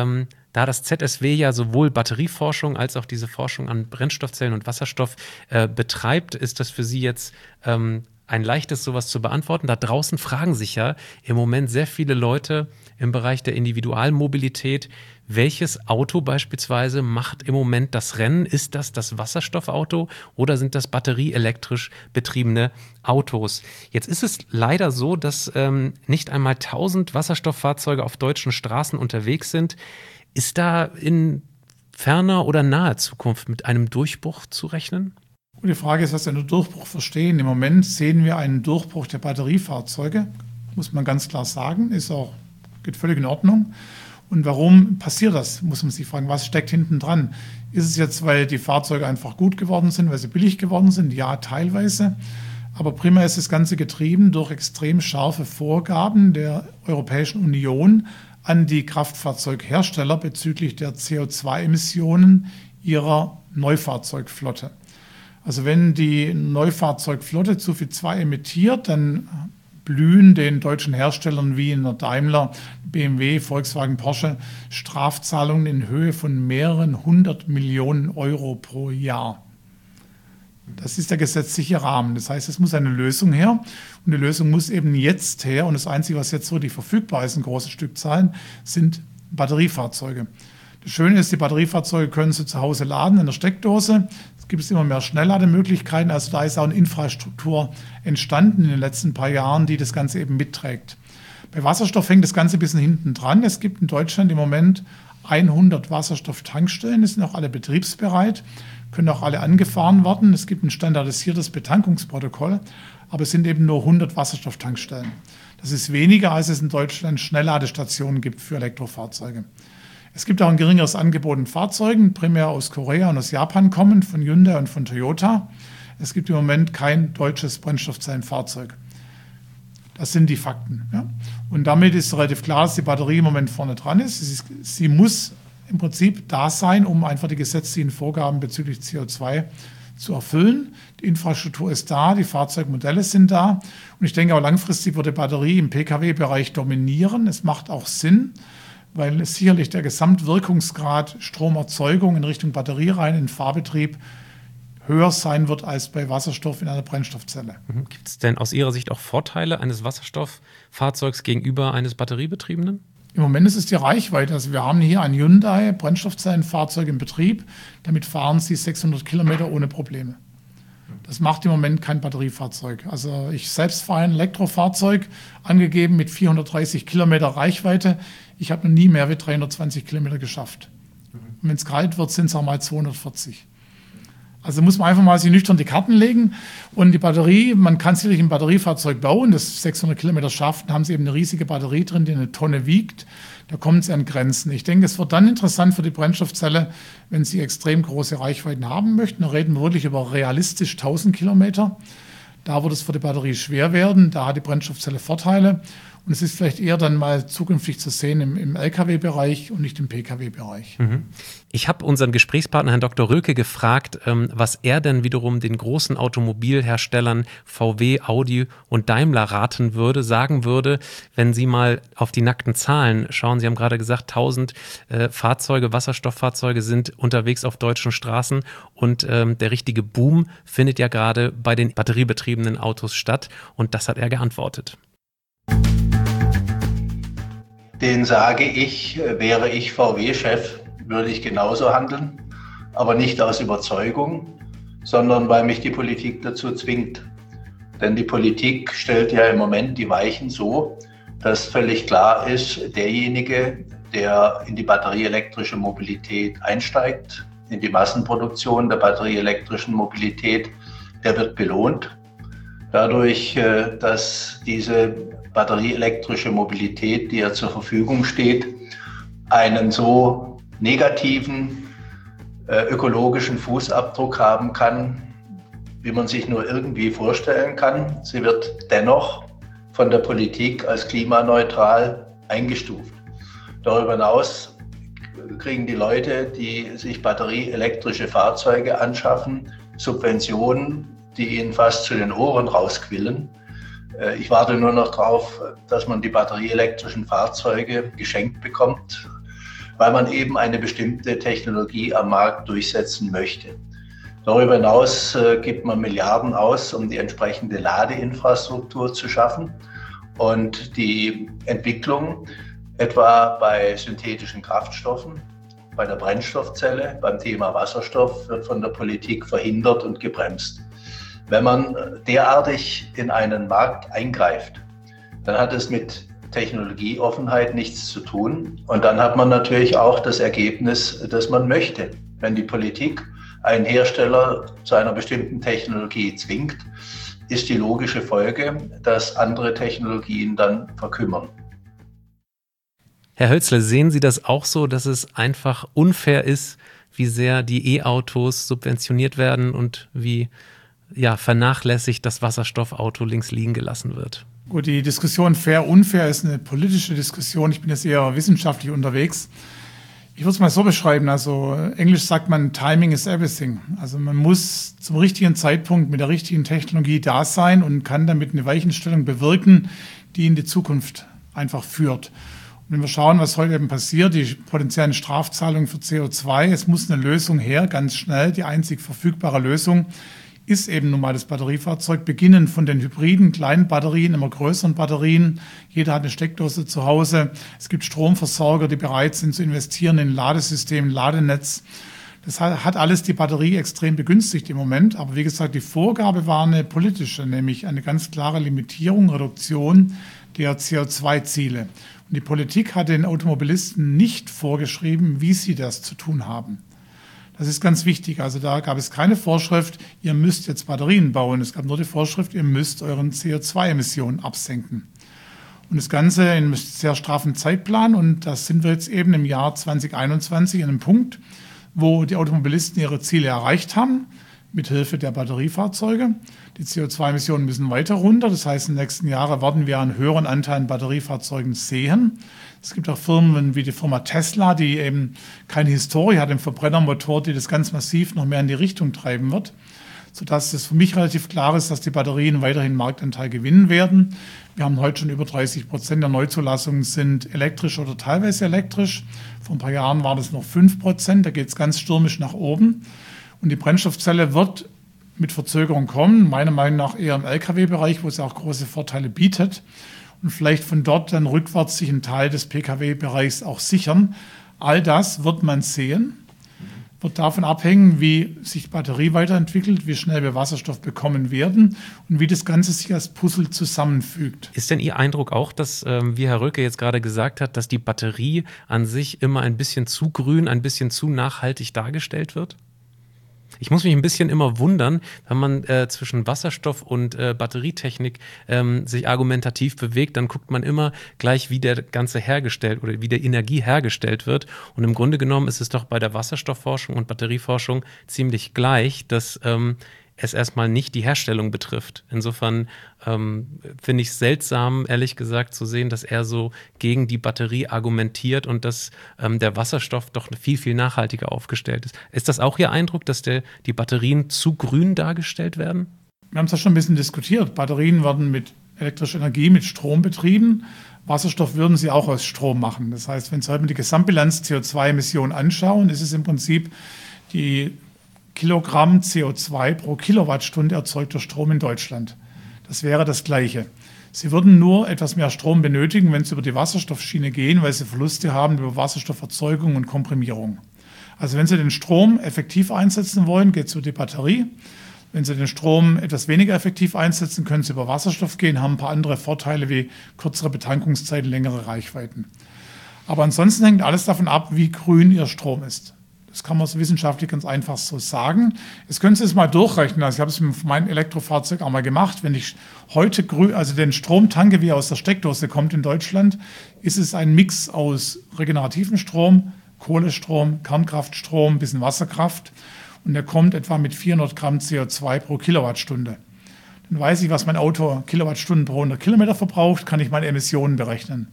Da das ZSW ja sowohl Batterieforschung als auch diese Forschung an Brennstoffzellen und Wasserstoff betreibt, ist das für Sie jetzt ein leichtes, sowas zu beantworten. Da draußen fragen sich ja im Moment sehr viele Leute im Bereich der Individualmobilität, welches Auto beispielsweise macht im Moment das Rennen? Ist das das Wasserstoffauto oder sind das batterieelektrisch betriebene Autos? Jetzt ist es leider so, dass nicht einmal 1000 Wasserstofffahrzeuge auf deutschen Straßen unterwegs sind. Ist da in ferner oder naher Zukunft mit einem Durchbruch zu rechnen? Die Frage ist, was wir unter Durchbruch verstehen. Im Moment sehen wir einen Durchbruch der Batteriefahrzeuge, muss man ganz klar sagen, geht völlig in Ordnung. Und warum passiert das, muss man sich fragen, was steckt hinten dran? Ist es jetzt, weil die Fahrzeuge einfach gut geworden sind, weil sie billig geworden sind? Ja, teilweise. Aber primär ist das Ganze getrieben durch extrem scharfe Vorgaben der Europäischen Union an die Kraftfahrzeughersteller bezüglich der CO2-Emissionen ihrer Neufahrzeugflotte. Also wenn die Neufahrzeugflotte zu viel CO2 emittiert, dann blühen den deutschen Herstellern wie in der Daimler, BMW, Volkswagen, Porsche Strafzahlungen in Höhe von mehreren 100 Millionen Euro pro Jahr. Das ist der gesetzliche Rahmen. Das heißt, es muss eine Lösung her und die Lösung muss eben jetzt her. Und das Einzige, was jetzt wirklich verfügbar ist in großen Stückzahlen, sind Batteriefahrzeuge. Das Schöne ist, die Batteriefahrzeuge können Sie zu Hause laden in der Steckdose. Es gibt immer mehr Schnelllademöglichkeiten. Also da ist auch eine Infrastruktur entstanden in den letzten paar Jahren, die das Ganze eben mitträgt. Bei Wasserstoff hängt das Ganze ein bisschen hinten dran. Es gibt in Deutschland im Moment 100 Wasserstofftankstellen. Die sind auch alle betriebsbereit, können auch alle angefahren werden. Es gibt ein standardisiertes Betankungsprotokoll, aber es sind eben nur 100 Wasserstofftankstellen. Das ist weniger, als es in Deutschland Schnellladestationen gibt für Elektrofahrzeuge. Es gibt auch ein geringeres Angebot an Fahrzeugen, primär aus Korea und aus Japan kommend, von Hyundai und von Toyota. Es gibt im Moment kein deutsches Brennstoffzellenfahrzeug. Das sind die Fakten. Ja. Und damit ist relativ klar, dass die Batterie im Moment vorne dran ist. Sie muss im Prinzip da sein, um einfach die gesetzlichen Vorgaben bezüglich CO2 zu erfüllen. Die Infrastruktur ist da, die Fahrzeugmodelle sind da. Und ich denke auch langfristig wird die Batterie im Pkw-Bereich dominieren. Es macht auch Sinn, weil es sicherlich der Gesamtwirkungsgrad Stromerzeugung in Richtung Batterie rein in Fahrbetrieb höher sein wird als bei Wasserstoff in einer Brennstoffzelle. Gibt es denn aus Ihrer Sicht auch Vorteile eines Wasserstofffahrzeugs gegenüber eines batteriebetriebenen? Im Moment ist es die Reichweite. Also wir haben hier ein Hyundai Brennstoffzellenfahrzeug in Betrieb. Damit fahren Sie 600 Kilometer ohne Probleme. Das macht im Moment kein Batteriefahrzeug. Also ich selbst fahre ein Elektrofahrzeug, angegeben mit 430 Kilometer Reichweite. Ich habe noch nie mehr wie 320 Kilometer geschafft. Und wenn es kalt wird, sind es auch mal 240. Also muss man einfach mal sich nüchtern die Karten legen. Und die Batterie, man kann sicherlich ein Batteriefahrzeug bauen, das 600 Kilometer schafft. Dann haben Sie eben eine riesige Batterie drin, die eine Tonne wiegt. Da kommen Sie an Grenzen. Ich denke, es wird dann interessant für die Brennstoffzelle, wenn Sie extrem große Reichweiten haben möchten. Da reden wir wirklich über realistisch 1000 Kilometer. Da wird es für die Batterie schwer werden. Da hat die Brennstoffzelle Vorteile. Und es ist vielleicht eher dann mal zukünftig zu sehen im Lkw-Bereich und nicht im Pkw-Bereich. Ich habe unseren Gesprächspartner Herrn Dr. Röke gefragt, was er denn wiederum den großen Automobilherstellern VW, Audi und Daimler sagen würde, wenn sie mal auf die nackten Zahlen schauen. Sie haben gerade gesagt, 1000 Fahrzeuge, Wasserstofffahrzeuge sind unterwegs auf deutschen Straßen und der richtige Boom findet ja gerade bei den batteriebetriebenen Autos statt. Und das hat er geantwortet. Den sage ich, wäre ich VW-Chef, würde ich genauso handeln, aber nicht aus Überzeugung, sondern weil mich die Politik dazu zwingt. Denn die Politik stellt ja im Moment die Weichen so, dass völlig klar ist, derjenige, der in die batterieelektrische Mobilität einsteigt, in die Massenproduktion der batterieelektrischen Mobilität, der wird belohnt. Dadurch, dass diese batterieelektrische Mobilität, die ja zur Verfügung steht, einen so negativen ökologischen Fußabdruck haben kann, wie man sich nur irgendwie vorstellen kann. Sie wird dennoch von der Politik als klimaneutral eingestuft. Darüber hinaus kriegen die Leute, die sich batterieelektrische Fahrzeuge anschaffen, Subventionen, die ihnen fast zu den Ohren rausquillen. Ich warte nur noch darauf, dass man die batterieelektrischen Fahrzeuge geschenkt bekommt, weil man eben eine bestimmte Technologie am Markt durchsetzen möchte. Darüber hinaus gibt man Milliarden aus, um die entsprechende Ladeinfrastruktur zu schaffen. Und die Entwicklung, etwa bei synthetischen Kraftstoffen, bei der Brennstoffzelle, beim Thema Wasserstoff, wird von der Politik verhindert und gebremst. Wenn man derartig in einen Markt eingreift, dann hat es mit Technologieoffenheit nichts zu tun. Und dann hat man natürlich auch das Ergebnis, das man möchte. Wenn die Politik einen Hersteller zu einer bestimmten Technologie zwingt, ist die logische Folge, dass andere Technologien dann verkümmern. Herr Hölzle, sehen Sie das auch so, dass es einfach unfair ist, wie sehr die E-Autos subventioniert werden und wie vernachlässigt das Wasserstoffauto links liegen gelassen wird? Gut, die Diskussion fair, unfair ist eine politische Diskussion. Ich bin jetzt eher wissenschaftlich unterwegs. Ich würde es mal so beschreiben, also Englisch sagt man, Timing is everything. Also man muss zum richtigen Zeitpunkt mit der richtigen Technologie da sein und kann damit eine Weichenstellung bewirken, die in die Zukunft einfach führt. Und wenn wir schauen, was heute eben passiert, die potenziellen Strafzahlungen für CO2, es muss eine Lösung her, ganz schnell. Die einzig verfügbare Lösung ist eben nun mal das Batteriefahrzeug, beginnend von den hybriden, kleinen Batterien, immer größeren Batterien. Jeder hat eine Steckdose zu Hause. Es gibt Stromversorger, die bereit sind zu investieren in ein Ladesystem, ein Ladenetz. Das hat alles die Batterie extrem begünstigt im Moment. Aber wie gesagt, die Vorgabe war eine politische, nämlich eine ganz klare Limitierung, Reduktion der CO2-Ziele. Und die Politik hat den Automobilisten nicht vorgeschrieben, wie sie das zu tun haben. Das ist ganz wichtig. Also da gab es keine Vorschrift, ihr müsst jetzt Batterien bauen. Es gab nur die Vorschrift, ihr müsst euren CO2-Emissionen absenken. Und das Ganze in einem sehr straffen Zeitplan. Und da sind wir jetzt eben im Jahr 2021 an einem Punkt, wo die Automobilisten ihre Ziele erreicht haben, mithilfe der Batteriefahrzeuge. Die CO2-Emissionen müssen weiter runter. Das heißt, in den nächsten Jahren werden wir einen höheren Anteil an Batteriefahrzeugen sehen. Es gibt auch Firmen wie die Firma Tesla, die eben keine Historie hat im Verbrennermotor, die das ganz massiv noch mehr in die Richtung treiben wird, sodass es für mich relativ klar ist, dass die Batterien weiterhin Marktanteil gewinnen werden. Wir haben heute schon über 30% der Neuzulassungen sind elektrisch oder teilweise elektrisch. Vor ein paar Jahren war das noch 5%, da geht es ganz stürmisch nach oben. Und die Brennstoffzelle wird mit Verzögerung kommen, meiner Meinung nach eher im Lkw-Bereich, wo es auch große Vorteile bietet. Und vielleicht von dort dann rückwärts sich einen Teil des Pkw-Bereichs auch sichern. All das wird man sehen. Wird davon abhängen, wie sich die Batterie weiterentwickelt, wie schnell wir Wasserstoff bekommen werden und wie das Ganze sich als Puzzle zusammenfügt. Ist denn Ihr Eindruck auch, dass, wie Herr Röcke jetzt gerade gesagt hat, dass die Batterie an sich immer ein bisschen zu grün, ein bisschen zu nachhaltig dargestellt wird? Ich muss mich ein bisschen immer wundern, wenn man zwischen Wasserstoff und Batterietechnik sich argumentativ bewegt, dann guckt man immer gleich, wie der Ganze hergestellt oder wie der Energie hergestellt wird. Und im Grunde genommen ist es doch bei der Wasserstoffforschung und Batterieforschung ziemlich gleich, dass es erstmal nicht die Herstellung betrifft. Insofern finde ich es seltsam, ehrlich gesagt, zu sehen, dass er so gegen die Batterie argumentiert und dass der Wasserstoff doch viel, viel nachhaltiger aufgestellt ist. Ist das auch Ihr Eindruck, dass die Batterien zu grün dargestellt werden? Wir haben es ja schon ein bisschen diskutiert. Batterien werden mit elektrischer Energie, mit Strom betrieben. Wasserstoff würden sie auch aus Strom machen. Das heißt, wenn Sie heute die Gesamtbilanz CO2-Emissionen anschauen, ist es im Prinzip die Kilogramm CO2 pro Kilowattstunde erzeugter Strom in Deutschland. Das wäre das Gleiche. Sie würden nur etwas mehr Strom benötigen, wenn Sie über die Wasserstoffschiene gehen, weil Sie Verluste haben über Wasserstofferzeugung und Komprimierung. Also wenn Sie den Strom effektiv einsetzen wollen, geht es über die Batterie. Wenn Sie den Strom etwas weniger effektiv einsetzen, können Sie über Wasserstoff gehen, haben ein paar andere Vorteile wie kürzere Betankungszeiten, längere Reichweiten. Aber ansonsten hängt alles davon ab, wie grün Ihr Strom ist. Das kann man so wissenschaftlich ganz einfach so sagen. Jetzt können Sie es mal durchrechnen. Also ich habe es mit meinem Elektrofahrzeug auch mal gemacht. Wenn ich heute den Strom tanke, wie er aus der Steckdose kommt in Deutschland, ist es ein Mix aus regenerativem Strom, Kohlestrom, Kernkraftstrom, ein bisschen Wasserkraft. Und der kommt etwa mit 400 Gramm CO2 pro Kilowattstunde. Dann weiß ich, was mein Auto Kilowattstunden pro 100 Kilometer verbraucht, kann ich meine Emissionen berechnen.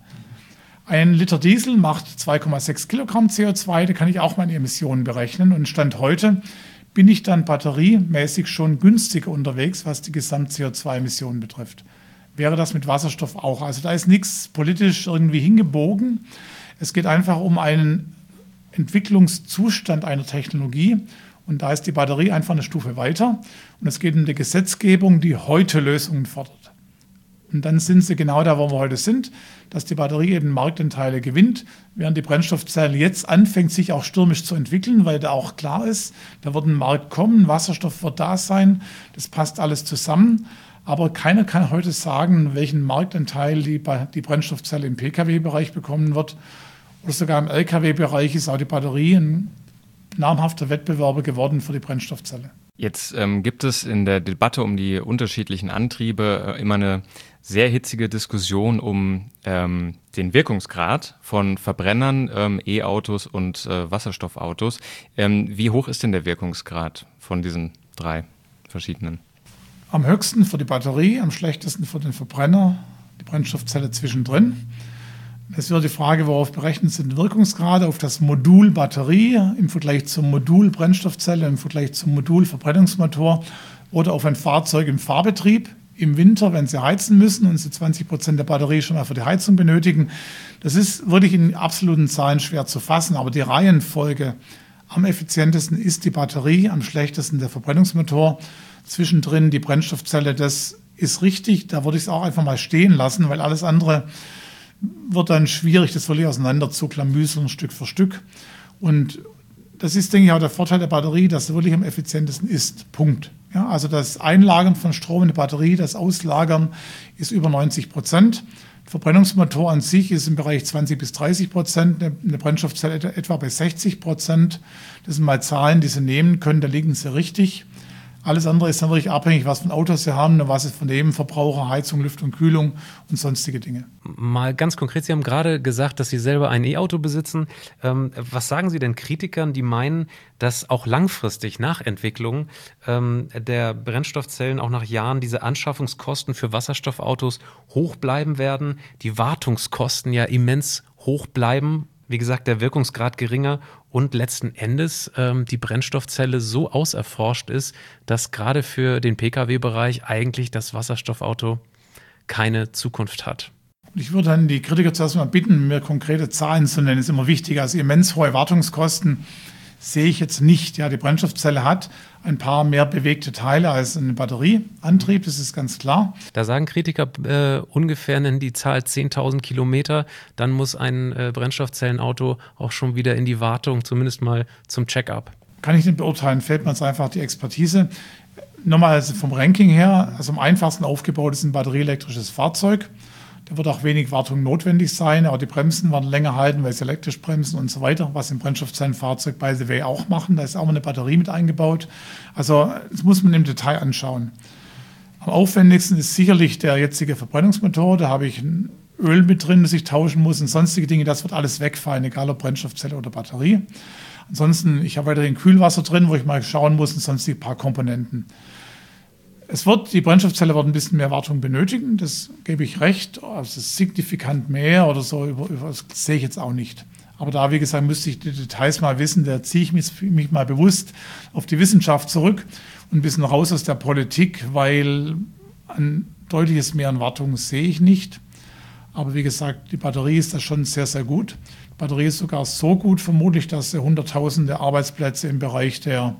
Ein Liter Diesel macht 2,6 Kilogramm CO2, da kann ich auch meine Emissionen berechnen. Und Stand heute bin ich dann batteriemäßig schon günstiger unterwegs, was die Gesamt-CO2-Emissionen betrifft. Wäre das mit Wasserstoff auch. Also da ist nichts politisch irgendwie hingebogen. Es geht einfach um einen Entwicklungszustand einer Technologie. Und da ist die Batterie einfach eine Stufe weiter. Und es geht um die Gesetzgebung, die heute Lösungen fordert. Und dann sind sie genau da, wo wir heute sind, dass die Batterie eben Marktanteile gewinnt, während die Brennstoffzelle jetzt anfängt, sich auch stürmisch zu entwickeln, weil da auch klar ist, da wird ein Markt kommen, Wasserstoff wird da sein, das passt alles zusammen. Aber keiner kann heute sagen, welchen Marktanteil die Brennstoffzelle im Pkw-Bereich bekommen wird. Oder sogar im Lkw-Bereich ist auch die Batterie ein namhafter Wettbewerber geworden für die Brennstoffzelle. Jetzt gibt es in der Debatte um die unterschiedlichen Antriebe immer eine sehr hitzige Diskussion um den Wirkungsgrad von Verbrennern, E-Autos und Wasserstoffautos. Wie hoch ist denn der Wirkungsgrad von diesen drei verschiedenen? Am höchsten für die Batterie, am schlechtesten für den Verbrenner, die Brennstoffzelle zwischendrin. Es wird die Frage, worauf berechnet sind Wirkungsgrade, auf das Modul Batterie im Vergleich zum Modul Brennstoffzelle, im Vergleich zum Modul Verbrennungsmotor oder auf ein Fahrzeug im Fahrbetrieb im Winter, wenn sie heizen müssen und sie 20% der Batterie schon mal für die Heizung benötigen. Das ist wirklich in absoluten Zahlen schwer zu fassen, aber die Reihenfolge am effizientesten ist die Batterie, am schlechtesten der Verbrennungsmotor, zwischendrin die Brennstoffzelle, das ist richtig, da würde ich es auch einfach mal stehen lassen, weil alles andere wird dann schwierig, das wirklich auseinander zu klamüseln, Stück für Stück. Und das ist, denke ich, auch der Vorteil der Batterie, dass sie wirklich am effizientesten ist. Punkt. Ja, also das Einlagern von Strom in die Batterie, das Auslagern ist über 90%. Der Verbrennungsmotor an sich ist im Bereich 20-30%, eine Brennstoffzelle etwa bei 60%. Das sind mal Zahlen, die Sie nehmen können, da liegen Sie richtig. Alles andere ist dann wirklich abhängig, was für Autos Sie haben, was ist von dem Verbraucher, Heizung, Lüftung, Kühlung und sonstige Dinge. Mal ganz konkret, Sie haben gerade gesagt, dass Sie selber ein E-Auto besitzen. Was sagen Sie denn Kritikern, die meinen, dass auch langfristig nach Entwicklung der Brennstoffzellen auch nach Jahren diese Anschaffungskosten für Wasserstoffautos hoch bleiben werden, die Wartungskosten ja immens hoch bleiben, wie gesagt, der Wirkungsgrad geringer und letzten Endes die Brennstoffzelle so auserforscht ist, dass gerade für den Pkw-Bereich eigentlich das Wasserstoffauto keine Zukunft hat? Ich würde dann die Kritiker zuerst mal bitten, mir konkrete Zahlen zu nennen. Das ist immer wichtig. Also immens hohe Wartungskosten sehe ich jetzt nicht. Ja, die Brennstoffzelle hat ein paar mehr bewegte Teile als ein Batterieantrieb, das ist ganz klar. Da sagen Kritiker ungefähr, nennen die Zahl 10.000 Kilometer, dann muss ein Brennstoffzellenauto auch schon wieder in die Wartung, zumindest mal zum Check-up. Kann ich nicht beurteilen, fehlt mir jetzt einfach die Expertise. Nochmal also vom Ranking her, also am einfachsten aufgebaut ist ein batterieelektrisches Fahrzeug. Da wird auch wenig Wartung notwendig sein, aber die Bremsen werden länger halten, weil sie elektrisch bremsen und so weiter, was im Brennstoffzellenfahrzeug by the way auch machen. Da ist auch eine Batterie mit eingebaut. Also das muss man im Detail anschauen. Am aufwendigsten ist sicherlich der jetzige Verbrennungsmotor. Da habe ich ein Öl mit drin, das ich tauschen muss und sonstige Dinge. Das wird alles wegfallen, egal ob Brennstoffzelle oder Batterie. Ansonsten, ich habe weiterhin Kühlwasser drin, wo ich mal schauen muss und sonstige paar Komponenten. Die Brennstoffzelle wird ein bisschen mehr Wartung benötigen, das gebe ich recht. Also signifikant mehr oder so, das sehe ich jetzt auch nicht. Aber da, wie gesagt, müsste ich die Details mal wissen. Da ziehe ich mich mal bewusst auf die Wissenschaft zurück und ein bisschen raus aus der Politik, weil ein deutliches Mehr an Wartung sehe ich nicht. Aber wie gesagt, die Batterie ist da schon sehr, sehr gut. Die Batterie ist sogar so gut vermutlich, dass sie Hunderttausende Arbeitsplätze im Bereich der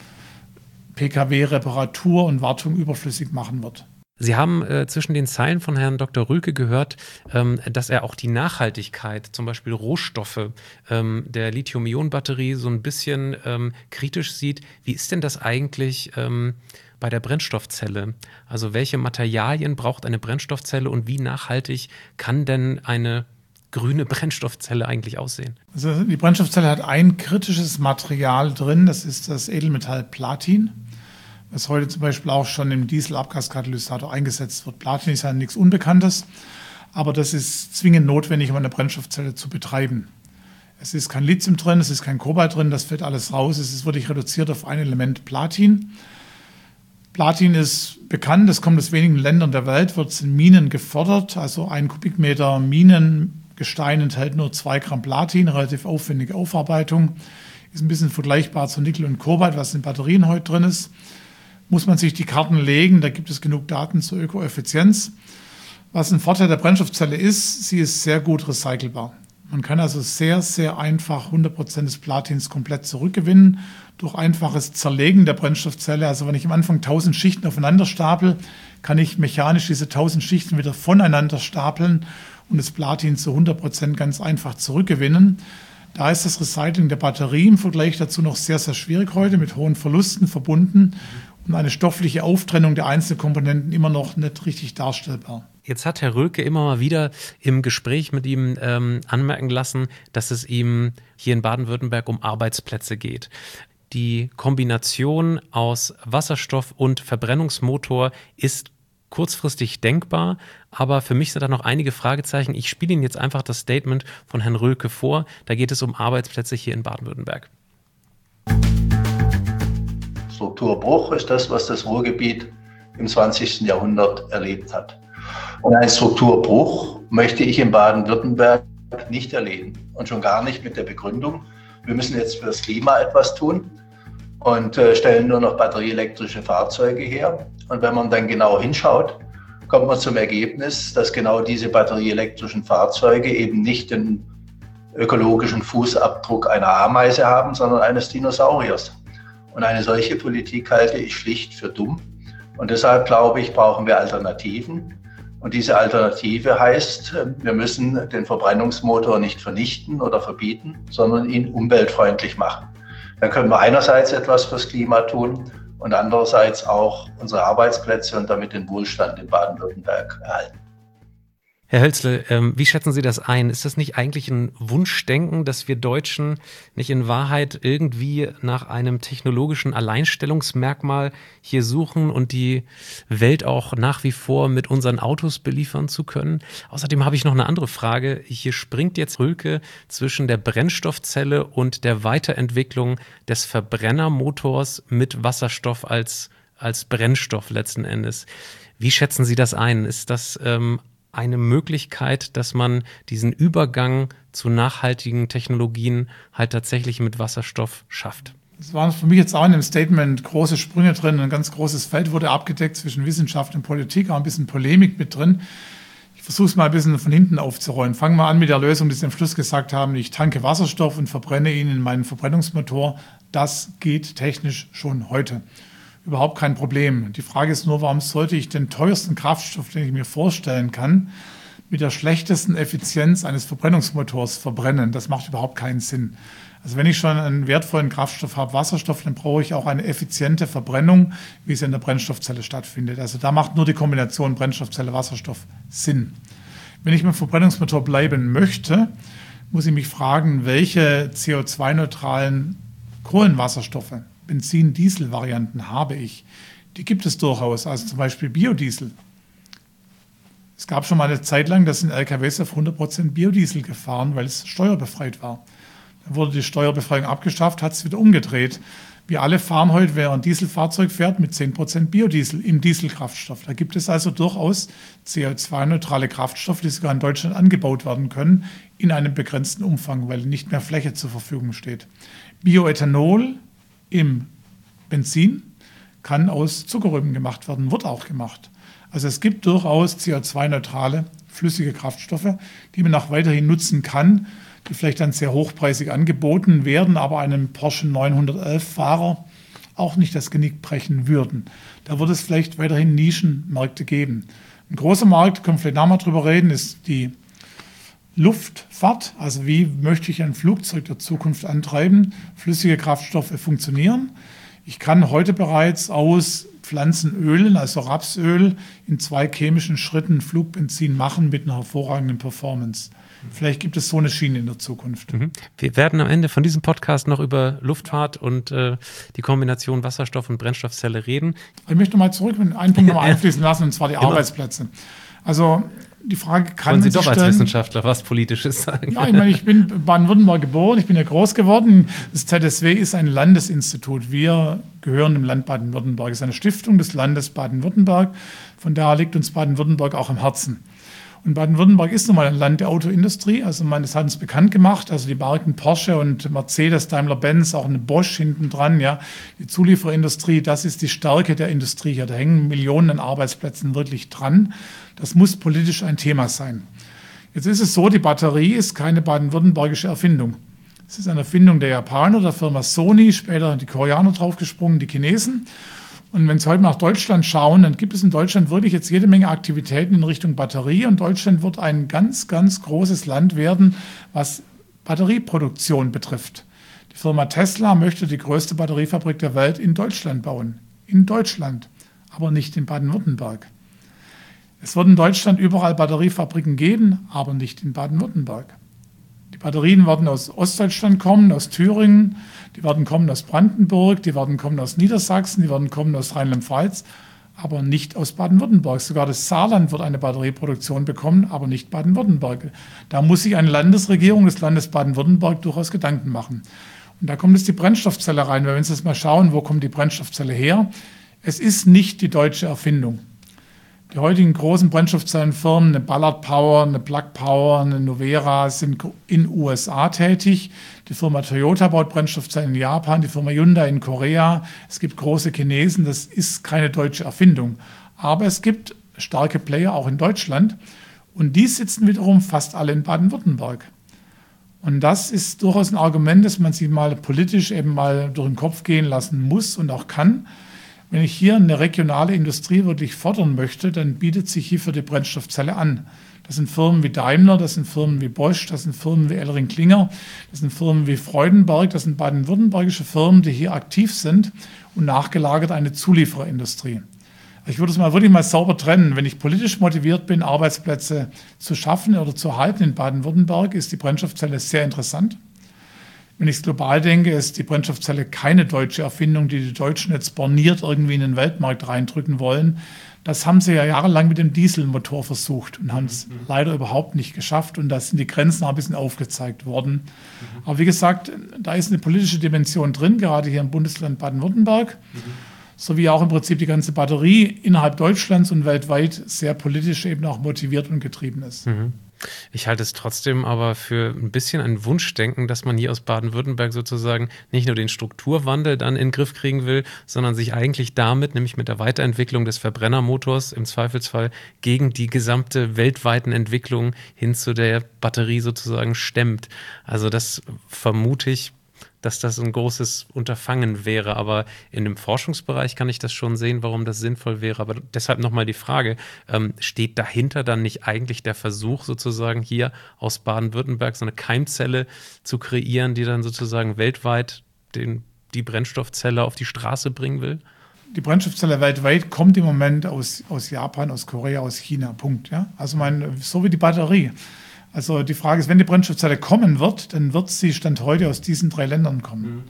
Pkw-Reparatur und Wartung überflüssig machen wird. Sie haben zwischen den Zeilen von Herrn Dr. Rülke gehört, dass er auch die Nachhaltigkeit, zum Beispiel Rohstoffe der Lithium-Ionen-Batterie so ein bisschen kritisch sieht. Wie ist denn das eigentlich bei der Brennstoffzelle? Also welche Materialien braucht eine Brennstoffzelle und wie nachhaltig kann denn eine grüne Brennstoffzelle eigentlich aussehen? Also die Brennstoffzelle hat ein kritisches Material drin, das ist das Edelmetall Platin, was heute zum Beispiel auch schon im Dieselabgaskatalysator eingesetzt wird. Platin ist ja nichts Unbekanntes, aber das ist zwingend notwendig, um eine Brennstoffzelle zu betreiben. Es ist kein Lithium drin, es ist kein Kobalt drin, das fällt alles raus. Es ist wirklich reduziert auf ein Element Platin. Platin ist bekannt, es kommt aus wenigen Ländern der Welt, wird in Minen gefördert. Also 1 Kubikmeter Minengestein enthält nur 2 Gramm Platin, relativ aufwendige Aufarbeitung. Ist ein bisschen vergleichbar zu Nickel und Kobalt, was in Batterien heute drin ist. Muss man sich die Karten legen, da gibt es genug Daten zur Ökoeffizienz. Was ein Vorteil der Brennstoffzelle ist, sie ist sehr gut recycelbar. Man kann also sehr, sehr einfach 100% des Platins komplett zurückgewinnen durch einfaches Zerlegen der Brennstoffzelle. Also wenn ich am Anfang 1000 Schichten aufeinander stapel, kann ich mechanisch diese 1000 Schichten wieder voneinander stapeln und das Platin zu 100% ganz einfach zurückgewinnen. Da ist das Recycling der Batterie im Vergleich dazu noch sehr, sehr schwierig heute, mit hohen Verlusten verbunden und eine stoffliche Auftrennung der einzelnen Komponenten immer noch nicht richtig darstellbar. Jetzt hat Herr Rülke immer mal wieder im Gespräch mit ihm anmerken lassen, dass es ihm hier in Baden-Württemberg um Arbeitsplätze geht. Die Kombination aus Wasserstoff und Verbrennungsmotor ist kurzfristig denkbar, aber für mich sind da noch einige Fragezeichen. Ich spiele Ihnen jetzt einfach das Statement von Herrn Rülke vor. Da geht es um Arbeitsplätze hier in Baden-Württemberg. Strukturbruch ist das, was das Ruhrgebiet im 20. Jahrhundert erlebt hat. Und einen Strukturbruch möchte ich in Baden-Württemberg nicht erleben. Und schon gar nicht mit der Begründung, wir müssen jetzt für das Klima etwas tun und stellen nur noch batterieelektrische Fahrzeuge her. Und wenn man dann genau hinschaut, kommt man zum Ergebnis, dass genau diese batterieelektrischen Fahrzeuge eben nicht den ökologischen Fußabdruck einer Ameise haben, sondern eines Dinosauriers. Und eine solche Politik halte ich schlicht für dumm. Und deshalb glaube ich, brauchen wir Alternativen. Und diese Alternative heißt, wir müssen den Verbrennungsmotor nicht vernichten oder verbieten, sondern ihn umweltfreundlich machen. Dann können wir einerseits etwas fürs Klima tun und andererseits auch unsere Arbeitsplätze und damit den Wohlstand in Baden-Württemberg erhalten. Herr Hölzle, wie schätzen Sie das ein? Ist das nicht eigentlich ein Wunschdenken, dass wir Deutschen nicht in Wahrheit irgendwie nach einem technologischen Alleinstellungsmerkmal hier suchen und die Welt auch nach wie vor mit unseren Autos beliefern zu können? Außerdem habe ich noch eine andere Frage. Hier springt jetzt Brücke zwischen der Brennstoffzelle und der Weiterentwicklung des Verbrennermotors mit Wasserstoff als Brennstoff letzten Endes. Wie schätzen Sie das ein? Ist das eine Möglichkeit, dass man diesen Übergang zu nachhaltigen Technologien halt tatsächlich mit Wasserstoff schafft? Es waren für mich jetzt auch in dem Statement große Sprünge drin. Ein ganz großes Feld wurde abgedeckt zwischen Wissenschaft und Politik, auch ein bisschen Polemik mit drin. Ich versuche es mal ein bisschen von hinten aufzurollen. Fangen wir an mit der Lösung, die Sie am Schluss gesagt haben. Ich tanke Wasserstoff und verbrenne ihn in meinen Verbrennungsmotor. Das geht technisch schon heute. Überhaupt kein Problem. Die Frage ist nur, warum sollte ich den teuersten Kraftstoff, den ich mir vorstellen kann, mit der schlechtesten Effizienz eines Verbrennungsmotors verbrennen? Das macht überhaupt keinen Sinn. Also wenn ich schon einen wertvollen Kraftstoff habe, Wasserstoff, dann brauche ich auch eine effiziente Verbrennung, wie es in der Brennstoffzelle stattfindet. Also da macht nur die Kombination Brennstoffzelle-Wasserstoff Sinn. Wenn ich mit dem Verbrennungsmotor bleiben möchte, muss ich mich fragen, welche CO2-neutralen Kohlenwasserstoffe, Benzin-Diesel-Varianten habe ich. Die gibt es durchaus, also zum Beispiel Biodiesel. Es gab schon mal eine Zeit lang, dass in LKWs auf 100% Biodiesel gefahren, weil es steuerbefreit war. Dann wurde die Steuerbefreiung abgeschafft, hat es wieder umgedreht. Wir alle fahren heute, wer ein Dieselfahrzeug fährt, mit 10% Biodiesel im Dieselkraftstoff. Da gibt es also durchaus CO2-neutrale Kraftstoffe, die sogar in Deutschland angebaut werden können, in einem begrenzten Umfang, weil nicht mehr Fläche zur Verfügung steht. Bioethanol im Benzin kann aus Zuckerrüben gemacht werden, wird auch gemacht. Also es gibt durchaus CO2-neutrale flüssige Kraftstoffe, die man auch weiterhin nutzen kann, die vielleicht dann sehr hochpreisig angeboten werden, aber einem Porsche 911-Fahrer auch nicht das Genick brechen würden. Da wird es vielleicht weiterhin Nischenmärkte geben. Ein großer Markt, können wir vielleicht nachher drüber reden, ist die Luftfahrt, also wie möchte ich ein Flugzeug der Zukunft antreiben? Flüssige Kraftstoffe funktionieren. Ich kann heute bereits aus Pflanzenölen, also Rapsöl, in 2 chemischen Schritten Flugbenzin machen mit einer hervorragenden Performance. Vielleicht gibt es so eine Schiene in der Zukunft. Wir werden am Ende von diesem Podcast noch über Luftfahrt und die Kombination Wasserstoff und Brennstoffzelle reden. Ich möchte noch mal zurück mit einem Punkt noch mal einfließen lassen, und zwar die Arbeitsplätze. Also die Frage kann Wollen Sie man sich doch als stellen, Wissenschaftler was Politisches sagen? Ja, ich meine, ich bin in Baden-Württemberg geboren, ich bin ja groß geworden. Das ZSW ist ein Landesinstitut. Wir gehören dem Land Baden-Württemberg. Es ist eine Stiftung des Landes Baden-Württemberg. Von daher liegt uns Baden-Württemberg auch am Herzen. Und Baden-Württemberg ist nun mal ein Land der Autoindustrie. Also das hat uns bekannt gemacht. Also die Marken Porsche und Mercedes, Daimler-Benz, auch eine Bosch hinten dran. Ja, die Zulieferindustrie, das ist die Stärke der Industrie hier. Da hängen Millionen an Arbeitsplätzen wirklich dran. Das muss politisch ein Thema sein. Jetzt ist es so, die Batterie ist keine baden-württembergische Erfindung. Es ist eine Erfindung der Japaner, der Firma Sony, später die Koreaner draufgesprungen, die Chinesen. Und wenn Sie heute nach Deutschland schauen, dann gibt es in Deutschland wirklich jetzt jede Menge Aktivitäten in Richtung Batterie. Und Deutschland wird ein ganz, ganz großes Land werden, was Batterieproduktion betrifft. Die Firma Tesla möchte die größte Batteriefabrik der Welt in Deutschland bauen. In Deutschland, aber nicht in Baden-Württemberg. Es wird in Deutschland überall Batteriefabriken geben, aber nicht in Baden-Württemberg. Die Batterien werden aus Ostdeutschland kommen, aus Thüringen, die werden kommen aus Brandenburg, die werden kommen aus Niedersachsen, die werden kommen aus Rheinland-Pfalz, aber nicht aus Baden-Württemberg. Sogar das Saarland wird eine Batterieproduktion bekommen, aber nicht Baden-Württemberg. Da muss sich eine Landesregierung des Landes Baden-Württemberg durchaus Gedanken machen. Und da kommt jetzt die Brennstoffzelle rein, weil wenn Sie jetzt mal schauen, wo kommt die Brennstoffzelle her? Es ist nicht die deutsche Erfindung. Die heutigen großen Brennstoffzellenfirmen, eine Ballard Power, eine Plug Power, eine Novera, sind in den USA tätig. Die Firma Toyota baut Brennstoffzellen in Japan, die Firma Hyundai in Korea. Es gibt große Chinesen, das ist keine deutsche Erfindung. Aber es gibt starke Player auch in Deutschland und die sitzen wiederum fast alle in Baden-Württemberg. Und das ist durchaus ein Argument, dass man sich mal politisch eben mal durch den Kopf gehen lassen muss und auch kann. Wenn ich hier eine regionale Industrie wirklich fördern möchte, dann bietet sich hierfür die Brennstoffzelle an. Das sind Firmen wie Daimler, das sind Firmen wie Bosch, das sind Firmen wie Elring-Klinger, das sind Firmen wie Freudenberg, das sind baden-württembergische Firmen, die hier aktiv sind und nachgelagert eine Zuliefererindustrie. Ich würde es mal wirklich mal sauber trennen. Wenn ich politisch motiviert bin, Arbeitsplätze zu schaffen oder zu halten in Baden-Württemberg, ist die Brennstoffzelle sehr interessant. Wenn ich es global denke, ist die Brennstoffzelle keine deutsche Erfindung, die Deutschen jetzt borniert irgendwie in den Weltmarkt reindrücken wollen. Das haben sie ja jahrelang mit dem Dieselmotor versucht und haben es leider überhaupt nicht geschafft. Und da sind die Grenzen auch ein bisschen aufgezeigt worden. Aber wie gesagt, da ist eine politische Dimension drin, gerade hier im Bundesland Baden-Württemberg. Sowie auch im Prinzip die ganze Batterie innerhalb Deutschlands und weltweit sehr politisch eben auch motiviert und getrieben ist. Ich halte es trotzdem aber für ein bisschen ein Wunschdenken, dass man hier aus Baden-Württemberg sozusagen nicht nur den Strukturwandel dann in den Griff kriegen will, sondern sich eigentlich damit, nämlich mit der Weiterentwicklung des Verbrennermotors im Zweifelsfall gegen die gesamte weltweiten Entwicklung hin zu der Batterie sozusagen stemmt. Also das vermute ich, dass das ein großes Unterfangen wäre. Aber in dem Forschungsbereich kann ich das schon sehen, warum das sinnvoll wäre. Aber deshalb nochmal die Frage, steht dahinter dann nicht eigentlich der Versuch, sozusagen hier aus Baden-Württemberg so eine Keimzelle zu kreieren, die dann sozusagen weltweit die Brennstoffzelle auf die Straße bringen will? Die Brennstoffzelle weltweit kommt im Moment aus Japan, aus Korea, aus China. Punkt. Ja? Also so wie die Batterie. Also die Frage ist, wenn die Brennstoffzelle kommen wird, dann wird sie Stand heute aus diesen 3 Ländern kommen.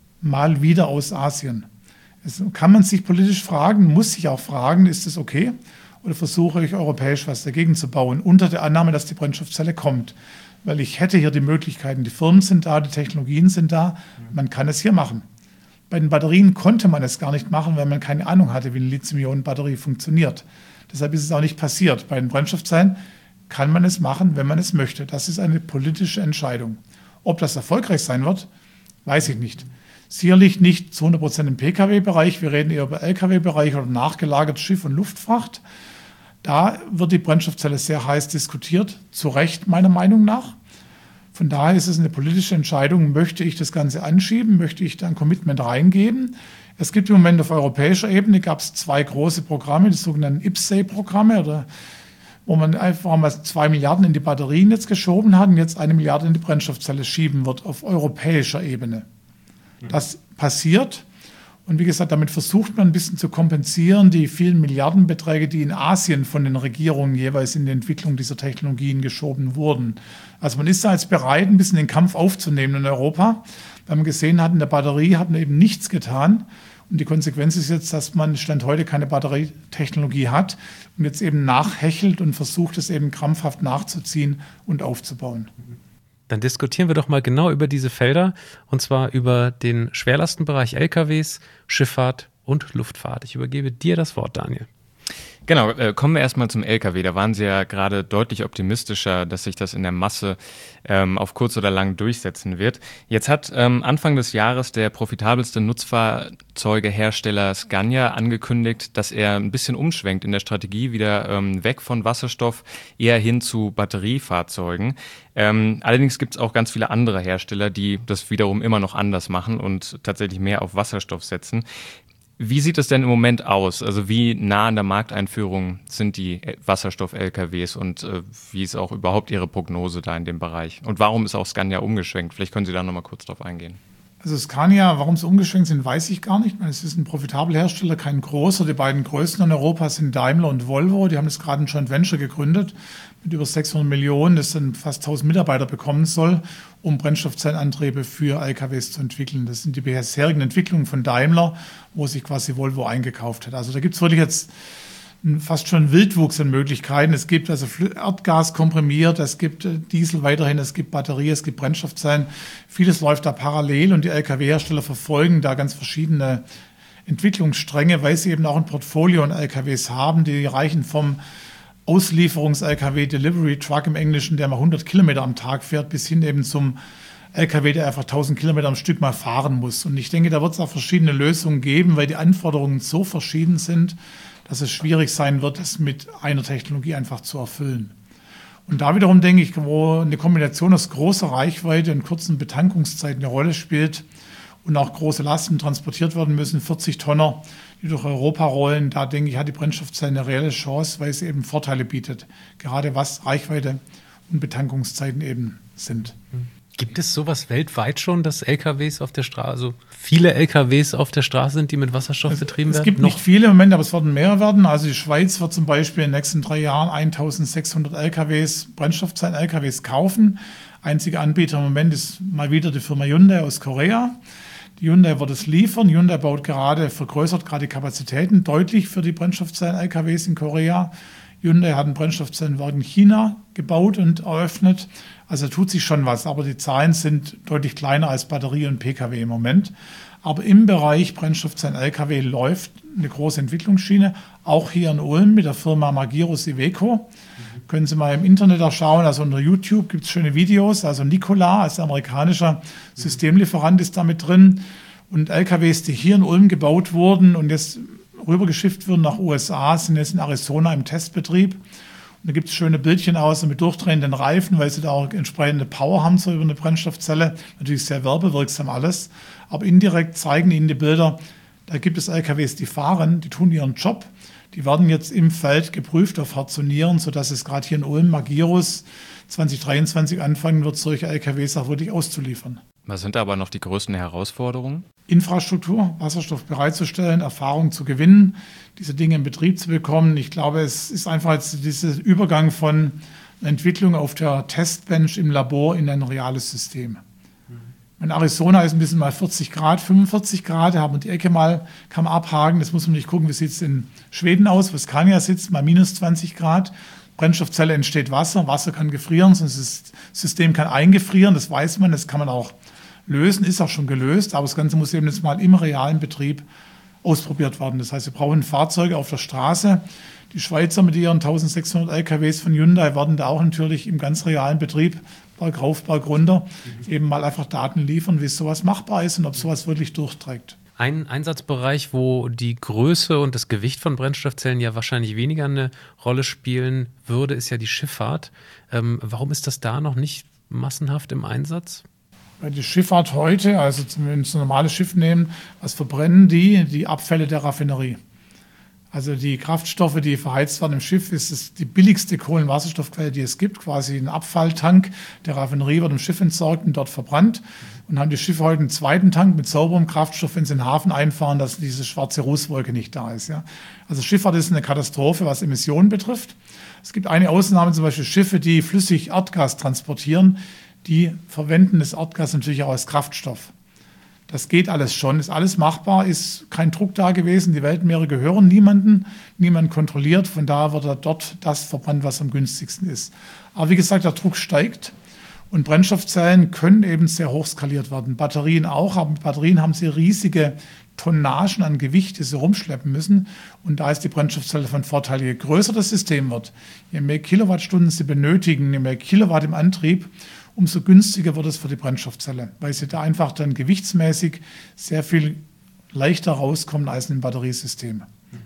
Mal wieder aus Asien. Jetzt kann man sich politisch fragen, muss sich auch fragen, ist das okay? Oder versuche ich europäisch was dagegen zu bauen, unter der Annahme, dass die Brennstoffzelle kommt? Weil ich hätte hier die Möglichkeiten, die Firmen sind da, die Technologien sind da, man kann es hier machen. Bei den Batterien konnte man es gar nicht machen, weil man keine Ahnung hatte, wie eine Lithium-Ionen-Batterie funktioniert. Deshalb ist es auch nicht passiert. Bei den Brennstoffzellen kann man es machen, wenn man es möchte. Das ist eine politische Entscheidung. Ob das erfolgreich sein wird, weiß ich nicht. Sicherlich nicht zu 100% im Pkw-Bereich. Wir reden eher über Lkw-Bereich oder nachgelagert Schiff- und Luftfracht. Da wird die Brennstoffzelle sehr heiß diskutiert, zu Recht meiner Meinung nach. Von daher ist es eine politische Entscheidung, möchte ich das Ganze anschieben, möchte ich da ein Commitment reingeben. Es gibt im Moment auf europäischer Ebene, gab es 2 große Programme, die sogenannten IPCEI-Programme, wo man einfach mal 2 Milliarden in die Batterien jetzt geschoben hat und jetzt 1 Milliarde in die Brennstoffzelle schieben wird auf europäischer Ebene. Das passiert und wie gesagt, damit versucht man ein bisschen zu kompensieren, die vielen Milliardenbeträge, die in Asien von den Regierungen jeweils in die Entwicklung dieser Technologien geschoben wurden. Also man ist da jetzt bereit, ein bisschen den Kampf aufzunehmen in Europa, weil man gesehen hat, in der Batterie hat man eben nichts getan. Und die Konsequenz ist jetzt, dass man Stand heute keine Batterietechnologie hat und jetzt eben nachhechelt und versucht, es eben krampfhaft nachzuziehen und aufzubauen. Dann diskutieren wir doch mal genau über diese Felder, und zwar über den Schwerlastenbereich LKWs, Schifffahrt und Luftfahrt. Ich übergebe dir das Wort, Daniel. Genau, kommen wir erstmal zum LKW. Da waren Sie ja gerade deutlich optimistischer, dass sich das in der Masse auf kurz oder lang durchsetzen wird. Jetzt hat Anfang des Jahres der profitabelste Nutzfahrzeugehersteller Scania angekündigt, dass er ein bisschen umschwenkt in der Strategie, wieder weg von Wasserstoff, eher hin zu Batteriefahrzeugen. Allerdings gibt es auch ganz viele andere Hersteller, die das wiederum immer noch anders machen und tatsächlich mehr auf Wasserstoff setzen. Wie sieht es denn im Moment aus? Also wie nah an der Markteinführung sind die Wasserstoff-LKWs und wie ist auch überhaupt Ihre Prognose da in dem Bereich? Und warum ist auch Scania umgeschwenkt? Vielleicht können Sie da nochmal kurz drauf eingehen. Also Scania, warum sie umgeschwenkt sind, weiß ich gar nicht. Es ist ein profitabler Hersteller, kein großer. Die beiden größten in Europa sind Daimler und Volvo. Die haben jetzt gerade ein Joint Venture gegründet mit über 600 Millionen, das dann fast 1000 Mitarbeiter bekommen soll, um Brennstoffzellenantriebe für LKWs zu entwickeln. Das sind die bisherigen Entwicklungen von Daimler, wo sich quasi Volvo eingekauft hat. Also da gibt es wirklich jetzt fast schon Wildwuchs an Möglichkeiten. Es gibt also Erdgas komprimiert, es gibt Diesel weiterhin, es gibt Batterie, es gibt Brennstoffzellen. Vieles läuft da parallel und die Lkw-Hersteller verfolgen da ganz verschiedene Entwicklungsstränge, weil sie eben auch ein Portfolio an LKWs haben, die reichen vom Auslieferungs-LKW, Delivery Truck im Englischen, der mal 100 Kilometer am Tag fährt, bis hin eben zum LKW, der einfach 1000 Kilometer am Stück mal fahren muss. Und ich denke, da wird es auch verschiedene Lösungen geben, weil die Anforderungen so verschieden sind, dass es schwierig sein wird, es mit einer Technologie einfach zu erfüllen. Und da wiederum denke ich, wo eine Kombination aus großer Reichweite und kurzen Betankungszeiten eine Rolle spielt und auch große Lasten transportiert werden müssen, 40 Tonner, die durch Europa rollen, da denke ich, hat die Brennstoffzelle eine reelle Chance, weil sie eben Vorteile bietet, gerade was Reichweite und Betankungszeiten eben sind. Gibt es sowas weltweit schon, dass LKWs auf der Straße, also viele LKWs auf der Straße sind, die mit Wasserstoff betrieben werden? Es gibt nicht viele im Moment, aber es werden mehr werden. Also die Schweiz wird zum Beispiel in den nächsten 3 Jahren 1600 LKWs, Brennstoffzellen-LKWs kaufen. Einziger Anbieter im Moment ist mal wieder die Firma Hyundai aus Korea. Die Hyundai wird es liefern. Hyundai vergrößert gerade die Kapazitäten deutlich für die Brennstoffzellen-LKWs in Korea. Hyundai hat ein Brennstoffzellenwerk in China gebaut und eröffnet. Also tut sich schon was, aber die Zahlen sind deutlich kleiner als Batterie und Pkw im Moment. Aber im Bereich Brennstoffzellen-Lkw läuft eine große Entwicklungsschiene, auch hier in Ulm mit der Firma Magirus Iveco. Können Sie mal im Internet auch schauen, also unter YouTube gibt es schöne Videos. Also Nikola als amerikanischer Systemlieferant ist da mit drin. Und LKWs, die hier in Ulm gebaut wurden und jetzt rübergeschifft werden nach USA, sind jetzt in Arizona im Testbetrieb. Und da gibt es schöne Bildchen aus mit durchdrehenden Reifen, weil sie da auch entsprechende Power haben, so über eine Brennstoffzelle. Natürlich sehr werbewirksam alles. Aber indirekt zeigen Ihnen die Bilder, da gibt es LKWs, die fahren, die tun ihren Job. Die werden jetzt im Feld geprüft auf Herz und Nieren, sodass es gerade hier in Ulm Magirus 2023 anfangen wird, solche LKWs auch wirklich auszuliefern. Was sind aber noch die größten Herausforderungen? Infrastruktur, Wasserstoff bereitzustellen, Erfahrung zu gewinnen, diese Dinge in Betrieb zu bekommen. Ich glaube, es ist einfach jetzt dieser Übergang von Entwicklung auf der Testbench im Labor in ein reales System. In Arizona ist ein bisschen mal 40 Grad, 45 Grad, da haben wir die Ecke mal, kann man abhaken. Das muss man nicht gucken, wie sieht es in Schweden aus, wo Scania sitzt, mal minus 20 Grad. Brennstoffzelle entsteht Wasser, Wasser kann gefrieren, sonst das System kann eingefrieren, das weiß man, das kann man auch lösen, ist auch schon gelöst, aber das Ganze muss eben jetzt mal im realen Betrieb ausprobiert werden. Das heißt, wir brauchen Fahrzeuge auf der Straße. Die Schweizer mit ihren 1600 LKWs von Hyundai werden da auch natürlich im ganz realen Betrieb, Berg rauf, Berg runter, eben mal einfach Daten liefern, wie sowas machbar ist und ob sowas wirklich durchträgt. Ein Einsatzbereich, wo die Größe und das Gewicht von Brennstoffzellen ja wahrscheinlich weniger eine Rolle spielen würde, ist ja die Schifffahrt. Warum ist das da noch nicht massenhaft im Einsatz? Weil die Schifffahrt heute, also wenn wir ein normales Schiff nehmen, was verbrennen die Abfälle der Raffinerie. Also die Kraftstoffe, die verheizt werden im Schiff, ist es die billigste Kohlenwasserstoffquelle, die es gibt. Quasi ein Abfalltank der Raffinerie wird im Schiff entsorgt und dort verbrannt. Und haben die Schiffe heute einen zweiten Tank mit sauberem Kraftstoff, wenn sie in den Hafen einfahren, dass diese schwarze Rußwolke nicht da ist. Ja. Also Schifffahrt ist eine Katastrophe, was Emissionen betrifft. Es gibt eine Ausnahme, zum Beispiel Schiffe, die flüssig Erdgas transportieren. Die verwenden das Erdgas natürlich auch als Kraftstoff. Das geht alles schon, ist alles machbar, ist kein Druck da gewesen. Die Weltmeere gehören niemandem, niemand kontrolliert. Von daher wird dort das verbrannt, was am günstigsten ist. Aber wie gesagt, der Druck steigt und Brennstoffzellen können eben sehr hoch skaliert werden. Batterien auch, aber mit Batterien haben sie riesige Tonnagen an Gewicht, die sie rumschleppen müssen. Und da ist die Brennstoffzelle von Vorteil. Je größer das System wird, je mehr Kilowattstunden sie benötigen, je mehr Kilowatt im Antrieb, umso günstiger wird es für die Brennstoffzelle, weil sie da einfach dann gewichtsmäßig sehr viel leichter rauskommen als in einem Batteriesystem.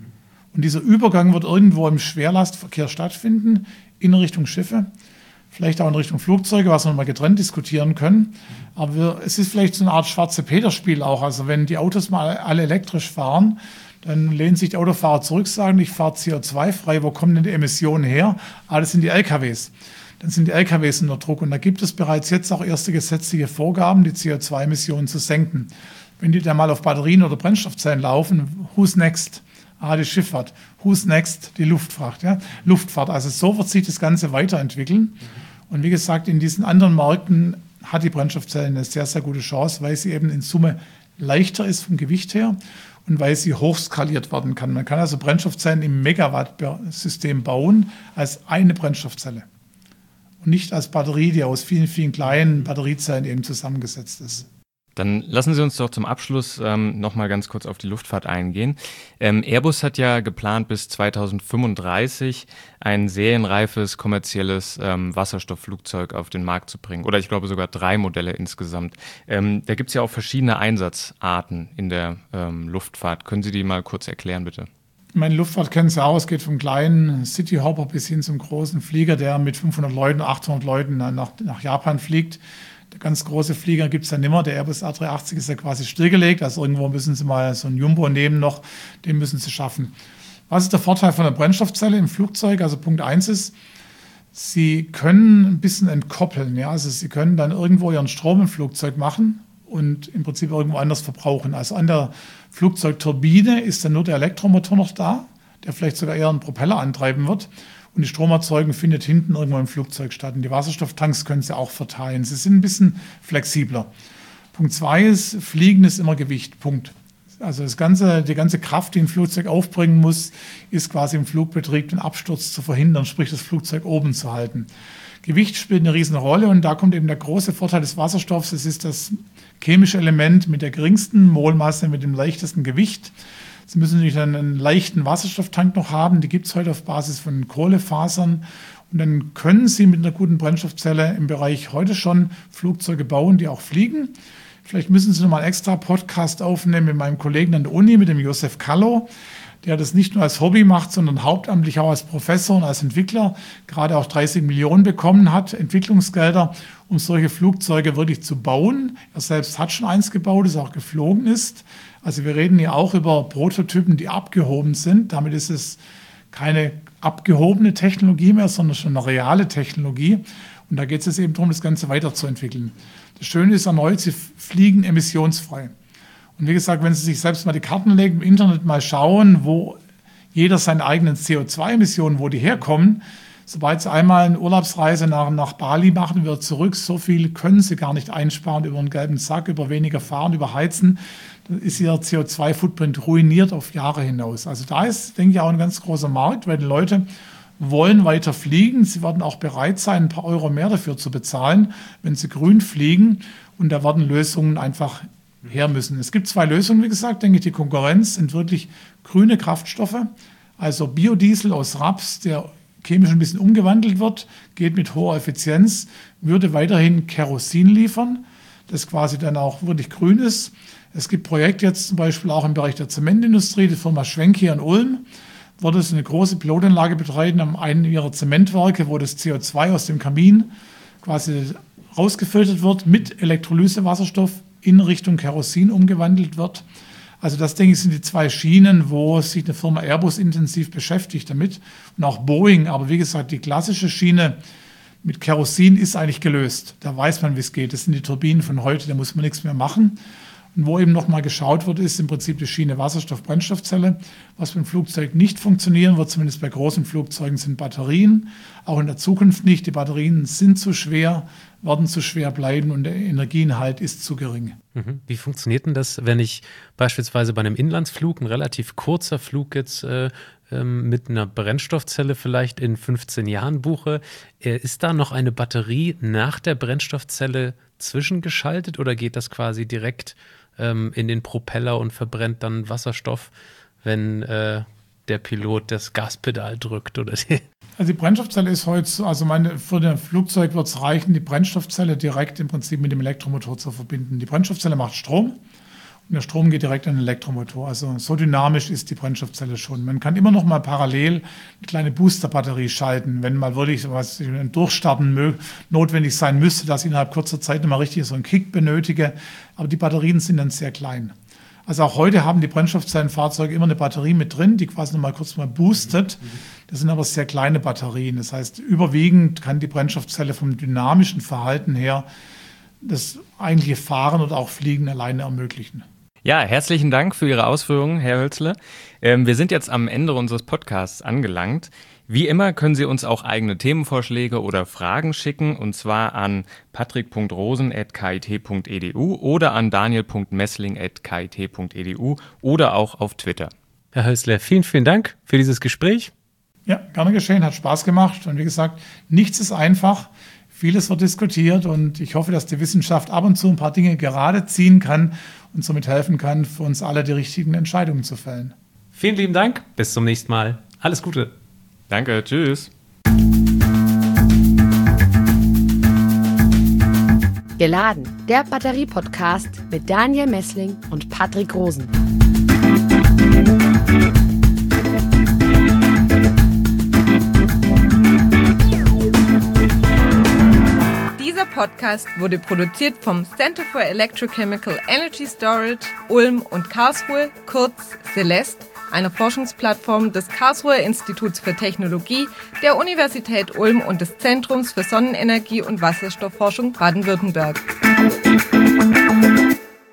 Und dieser Übergang wird irgendwo im Schwerlastverkehr stattfinden, in Richtung Schiffe, vielleicht auch in Richtung Flugzeuge, was wir mal getrennt diskutieren können. Aber es ist vielleicht so eine Art Schwarze-Peter-Spiel auch. Also wenn die Autos mal alle elektrisch fahren, dann lehnen sich die Autofahrer zurück, sagen, ich fahre CO2-frei, wo kommen denn die Emissionen her? Das sind die LKWs. Dann sind die LKWs unter Druck. Und da gibt es bereits jetzt auch erste gesetzliche Vorgaben, die CO2-Emissionen zu senken. Wenn die dann mal auf Batterien oder Brennstoffzellen laufen, who's next? Die Schifffahrt. Who's next? Die Luftfracht. Ja? Luftfahrt. Also so wird sich das Ganze weiterentwickeln. Und wie gesagt, in diesen anderen Märkten hat die Brennstoffzelle eine sehr, sehr gute Chance, weil sie eben in Summe leichter ist vom Gewicht her und weil sie hochskaliert werden kann. Man kann also Brennstoffzellen im Megawatt-System bauen als eine Brennstoffzelle. Und nicht als Batterie, die aus vielen, vielen kleinen Batteriezellen eben zusammengesetzt ist. Dann lassen Sie uns doch zum Abschluss noch mal ganz kurz auf die Luftfahrt eingehen. Airbus hat ja geplant, bis 2035 ein serienreifes kommerzielles Wasserstoffflugzeug auf den Markt zu bringen. Oder ich glaube sogar 3 Modelle insgesamt. Da gibt es ja auch verschiedene Einsatzarten in der Luftfahrt. Können Sie die mal kurz erklären, bitte? Meine Luftfahrt kennen Sie auch. Es geht vom kleinen Cityhopper bis hin zum großen Flieger, der mit 500 Leuten, 800 Leuten nach Japan fliegt. Der ganz große Flieger gibt es ja nimmer. Der Airbus A380 ist ja quasi stillgelegt. Also irgendwo müssen Sie mal so einen Jumbo nehmen noch. Den müssen Sie schaffen. Was ist der Vorteil von der Brennstoffzelle im Flugzeug? Also Punkt 1 ist, Sie können ein bisschen entkoppeln. Ja? Also Sie können dann irgendwo Ihren Strom im Flugzeug machen und im Prinzip irgendwo anders verbrauchen. Also an der Flugzeugturbine ist dann nur der Elektromotor noch da, der vielleicht sogar eher einen Propeller antreiben wird. Und die Stromerzeugung findet hinten irgendwo im Flugzeug statt. Und die Wasserstofftanks können Sie auch verteilen. Sie sind ein bisschen flexibler. Punkt 2 ist, Fliegen ist immer Gewicht. Punkt. Also die ganze Kraft, die ein Flugzeug aufbringen muss, ist quasi im Flugbetrieb den Absturz zu verhindern, sprich das Flugzeug oben zu halten. Gewicht spielt eine riesen Rolle und da kommt eben der große Vorteil des Wasserstoffs. Es ist das chemische Element mit der geringsten Molmasse, mit dem leichtesten Gewicht. Sie müssen natürlich dann einen leichten Wasserstofftank noch haben. Die gibt es heute auf Basis von Kohlefasern. Und dann können Sie mit einer guten Brennstoffzelle im Bereich heute schon Flugzeuge bauen, die auch fliegen. Vielleicht müssen Sie noch mal einen extra Podcast aufnehmen mit meinem Kollegen an der Uni, mit dem Josef Kallo, der das nicht nur als Hobby macht, sondern hauptamtlich auch als Professor und als Entwickler gerade auch 30 Millionen bekommen hat, Entwicklungsgelder, um solche Flugzeuge wirklich zu bauen. Er selbst hat schon eins gebaut, das auch geflogen ist. Also wir reden hier auch über Prototypen, die abgehoben sind. Damit ist es keine abgehobene Technologie mehr, sondern schon eine reale Technologie. Und da geht es eben darum, das Ganze weiterzuentwickeln. Das Schöne ist erneut, sie fliegen emissionsfrei. Und wie gesagt, wenn Sie sich selbst mal die Karten legen, im Internet mal schauen, wo jeder seine eigenen CO2-Emissionen, wo die herkommen, sobald Sie einmal eine Urlaubsreise nach Bali machen und wieder zurück, so viel können Sie gar nicht einsparen über einen gelben Sack, über weniger Fahren, über Heizen. Dann ist Ihr CO2-Footprint ruiniert auf Jahre hinaus. Also da ist, denke ich, auch ein ganz großer Markt, weil die Leute wollen weiter fliegen. Sie werden auch bereit sein, ein paar Euro mehr dafür zu bezahlen, wenn sie grün fliegen. Und da werden Lösungen einfach her müssen. Es gibt 2 Lösungen, wie gesagt, denke ich. Die Konkurrenz sind wirklich grüne Kraftstoffe, also Biodiesel aus Raps, der chemisch ein bisschen umgewandelt wird, geht mit hoher Effizienz, würde weiterhin Kerosin liefern, das quasi dann auch wirklich grün ist. Es gibt Projekte jetzt zum Beispiel auch im Bereich der Zementindustrie, die Firma Schwenk hier in Ulm, wird es eine große Pilotanlage betreiben an einem ihrer Zementwerke, wo das CO2 aus dem Kamin quasi rausgefiltert wird, mit Elektrolysewasserstoff in Richtung Kerosin umgewandelt wird. Also das, denke ich, sind die 2 Schienen, wo sich eine Firma Airbus intensiv beschäftigt damit und auch Boeing. Aber wie gesagt, die klassische Schiene mit Kerosin ist eigentlich gelöst. Da weiß man, wie es geht. Das sind die Turbinen von heute, da muss man nichts mehr machen. Und wo eben nochmal geschaut wird, ist im Prinzip die Schiene Wasserstoff-Brennstoffzelle. Was beim Flugzeug nicht funktionieren wird, zumindest bei großen Flugzeugen, sind Batterien. Auch in der Zukunft nicht. Die Batterien sind zu schwer, werden zu schwer bleiben und der Energieinhalt ist zu gering. Wie funktioniert denn das, wenn ich beispielsweise bei einem Inlandsflug, ein relativ kurzer Flug jetzt mit einer Brennstoffzelle vielleicht in 15 Jahren buche? Ist da noch eine Batterie nach der Brennstoffzelle zwischengeschaltet oder geht das quasi direkt in den Propeller und verbrennt dann Wasserstoff, wenn der Pilot das Gaspedal drückt? Oder Also die Brennstoffzelle ist heute, also für das Flugzeug wird es reichen, die Brennstoffzelle direkt im Prinzip mit dem Elektromotor zu verbinden. Die Brennstoffzelle macht Strom und der Strom geht direkt an den Elektromotor. Also so dynamisch ist die Brennstoffzelle schon. Man kann immer noch mal parallel eine kleine Boosterbatterie schalten, wenn mal wirklich ein Durchstarten notwendig sein müsste, dass ich innerhalb kurzer Zeit mal richtig so einen Kick benötige. Aber die Batterien sind dann sehr klein. Also auch heute haben die Brennstoffzellenfahrzeuge immer eine Batterie mit drin, die quasi noch mal kurz boostet. Das sind aber sehr kleine Batterien. Das heißt, überwiegend kann die Brennstoffzelle vom dynamischen Verhalten her das eigentliche Fahren oder auch Fliegen alleine ermöglichen. Ja, herzlichen Dank für Ihre Ausführungen, Herr Hölzle. Wir sind jetzt am Ende unseres Podcasts angelangt. Wie immer können Sie uns auch eigene Themenvorschläge oder Fragen schicken, und zwar an patrick.rosen@kit.edu oder an daniel.messling@kit.edu oder auch auf Twitter. Herr Hölzle, vielen, vielen Dank für dieses Gespräch. Ja, gerne geschehen, hat Spaß gemacht. Und wie gesagt, nichts ist einfach. Vieles wird diskutiert und ich hoffe, dass die Wissenschaft ab und zu ein paar Dinge gerade ziehen kann und somit helfen kann, für uns alle die richtigen Entscheidungen zu fällen. Vielen lieben Dank. Bis zum nächsten Mal. Alles Gute. Danke. Tschüss. Geladen, der Batterie-Podcast mit Daniel Messling und Patrick Rosen. Dieser Podcast wurde produziert vom Center for Electrochemical Energy Storage Ulm und Karlsruhe, kurz CELEST, einer Forschungsplattform des Karlsruher Instituts für Technologie, der Universität Ulm und des Zentrums für Sonnenenergie und Wasserstoffforschung Baden-Württemberg.